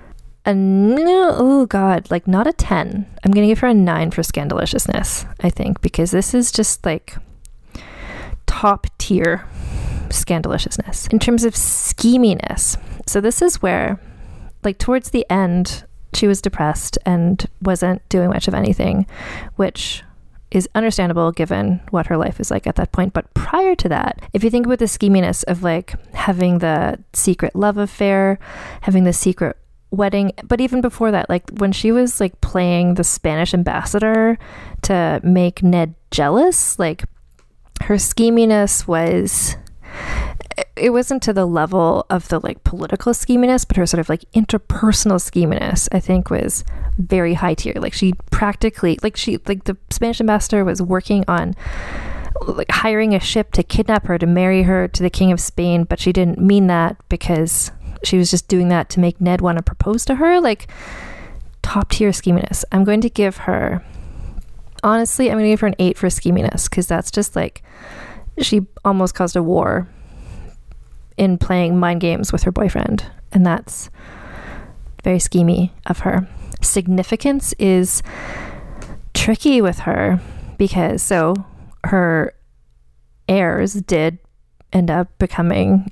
like not a 10. I'm going to give her a 9 for scandaliciousness, I think, because this is just like top tier scandaliciousness. In terms of scheminess, so this is where, like towards the end, she was depressed and wasn't doing much of anything, which is understandable given what her life is like at that point. But prior to that, if you think about the scheminess of like having the secret love affair, having the secret wedding, but even before that, like when she was like playing the Spanish ambassador to make Ned jealous, like her scheminess was, it wasn't to the level of the like political scheminess, but her sort of like interpersonal scheminess, I think, was very high tier. Like she practically, like the Spanish ambassador was working on like hiring a ship to kidnap her, to marry her to the King of Spain, but she didn't mean that because she was just doing that to make Ned want to propose to her. Like top tier scheminess. I'm going to give her, honestly, I'm going to give her an 8 for scheminess, because that's just like, she almost caused a war in playing mind games with her boyfriend, and that's very schemy of her. Significance is tricky with her, because so her heirs did end up becoming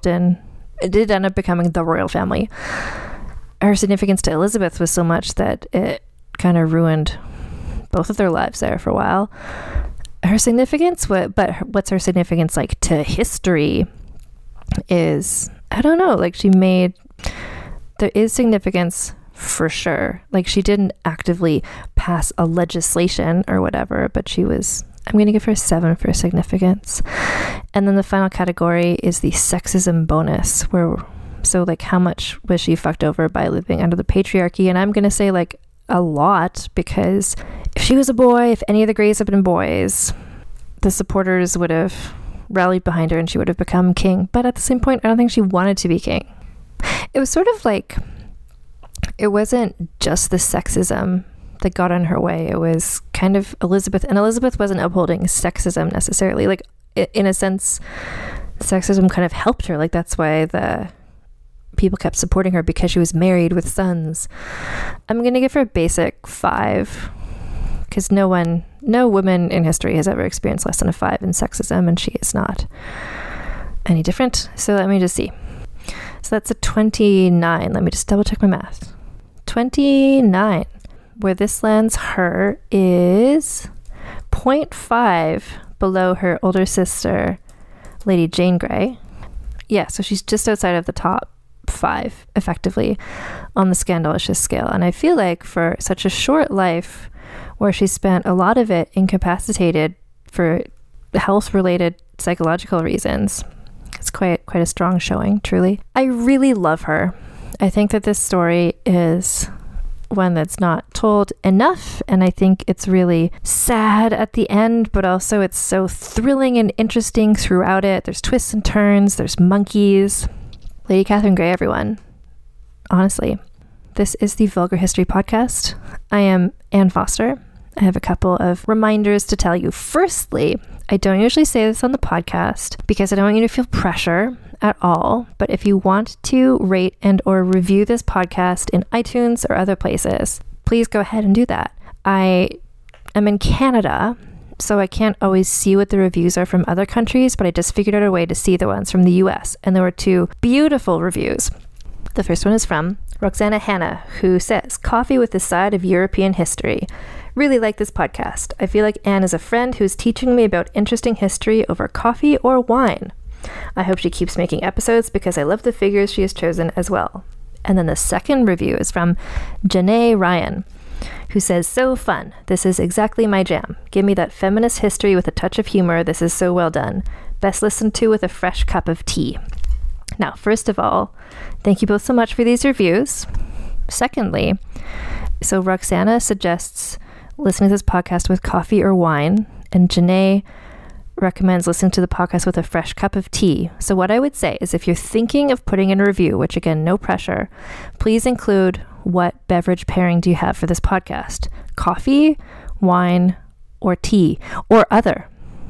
the royal family. Her significance to Elizabeth was so much that it kind of ruined both of their lives there for a while. Her significance, but what's her significance like to history is, I don't know, like there is significance for sure. Like she didn't actively pass a legislation or whatever, but I'm going to give her 7 for significance. And then the final category is the sexism bonus, so like how much was she fucked over by living under the patriarchy? And I'm going to say like a lot, because if she was a boy, if any of the Greys had been boys, the supporters would have rallied behind her and she would have become king. But at the same point, I don't think she wanted to be king. It was sort of like, it wasn't just the sexism that got in her way. It was kind of Elizabeth, and Elizabeth wasn't upholding sexism necessarily. Like in a sense, sexism kind of helped her. Like that's why the people kept supporting her, because she was married with sons. I'm going to give her a basic 5, because no woman in history has ever experienced less than a 5 in sexism, and she is not any different. So let me just see. So that's a 29. Let me just double check my math. 29. Where this lands her is 0.5 below her older sister, Lady Jane Grey. Yeah, so she's just outside of the top 5, effectively, on the scandalicious scale. And I feel like for such a short life, where she spent a lot of it incapacitated for health-related psychological reasons, it's quite a strong showing, truly. I really love her. I think that this story is one that's not told enough, and I think it's really sad at the end, but also it's so thrilling and interesting throughout it. There's twists and turns, there's monkeys. Lady Catherine Grey, everyone. Honestly, this is the Vulgar History Podcast. I am Anne Foster. I have a couple of reminders to tell you. Firstly, I don't usually say this on the podcast because I don't want you to feel pressure at all, but if you want to rate and or review this podcast in iTunes or other places, please go ahead and do that. I am in Canada, so I can't always see what the reviews are from other countries, but I just figured out a way to see the ones from the US, and there were 2 beautiful reviews. The first one is from Roxana Hanna, who says, "Coffee with a side of European history. Really like this podcast. I feel like Anne is a friend who's teaching me about interesting history over coffee or wine. I hope she keeps making episodes because I love the figures she has chosen as well." And then the second review is from Janae Ryan, who says, "So fun. This is exactly my jam. Give me that feminist history with a touch of humor. This is so well done. Best listened to with a fresh cup of tea." Now, first of all, thank you both so much for these reviews. Secondly, so Roxana suggests listening to this podcast with coffee or wine, and Janae recommends listening to the podcast with a fresh cup of tea. So what I would say is if you're thinking of putting in a review, which again, no pressure, please include what beverage pairing do you have for this podcast? Coffee, wine, or tea, or other.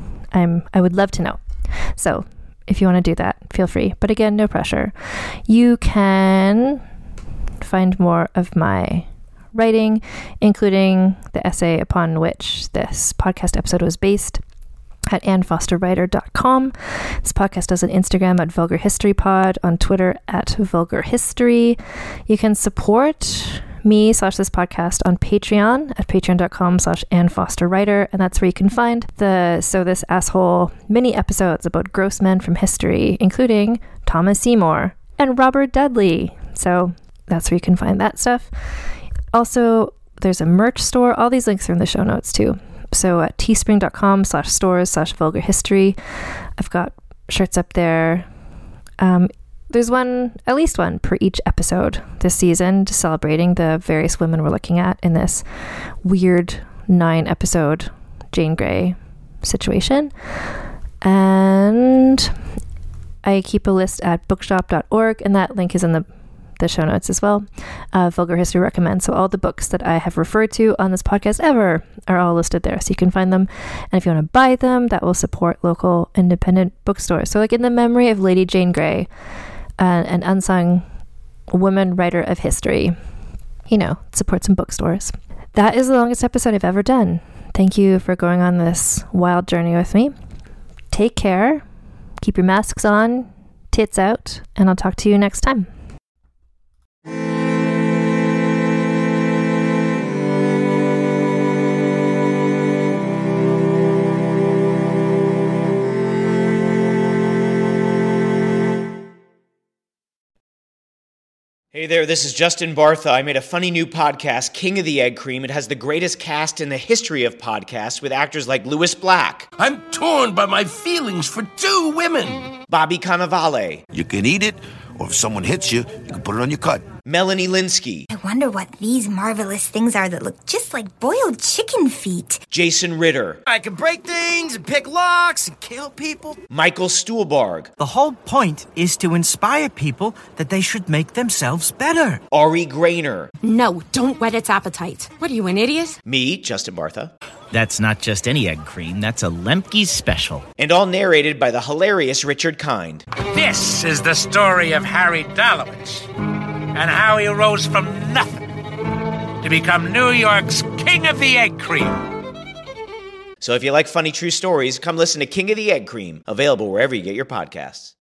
I would love to know. So if you want to do that, feel free. But again, no pressure. You can find more of my writing, including the essay upon which this podcast episode was based, at AnneFosterWriter.com. This podcast has an Instagram at Vulgar History Pod, on Twitter at Vulgar History. You can support me / this podcast on Patreon at patreon.com/AnneFosterWriter, and that's where you can find the So This Asshole mini episodes about gross men from history, including Thomas Seymour and Robert Dudley. So that's where you can find that stuff. Also, there's a merch store. All these links are in the show notes too. So at teespring.com/stores/vulgar history. I've got shirts up there. There's at least one per each episode this season, just celebrating the various women we're looking at in this weird 9-episode Jane Grey situation. And I keep a list at bookshop.org, and that link is in the show notes as well. Vulgar History Recommends. So all the books that I have referred to on this podcast ever are all listed there, so you can find them. And if you want to buy them, that will support local independent bookstores. So like in the memory of Lady Jane Grey, an unsung woman writer of history, support some bookstores. That is the longest episode I've ever done. Thank you for going on this wild journey with me. Take care. Keep your masks on, tits out, and I'll talk to you next time. Hey there, this is Justin Bartha. I made a funny new podcast, King of the Egg Cream. It has the greatest cast in the history of podcasts with actors like Louis Black. I'm torn by my feelings for 2 women. Bobby Cannavale. You can eat it, or if someone hits you, you can put it on your cut. Melanie Linsky. I wonder what these marvelous things are that look just like boiled chicken feet. Jason Ritter. I can break things and pick locks and kill people. Michael Stuhlbarg. The whole point is to inspire people that they should make themselves better. Ari Grainer. No, don't whet its appetite. What are you, an idiot? Me, Justin Bartha. That's not just any egg cream, that's a Lemke's special. And all narrated by the hilarious Richard Kind. This is the story of Harry Dalowitz and how he rose from nothing to become New York's king. King of the Egg Cream. So if you like funny true stories, come listen to King of the Egg Cream, available wherever you get your podcasts.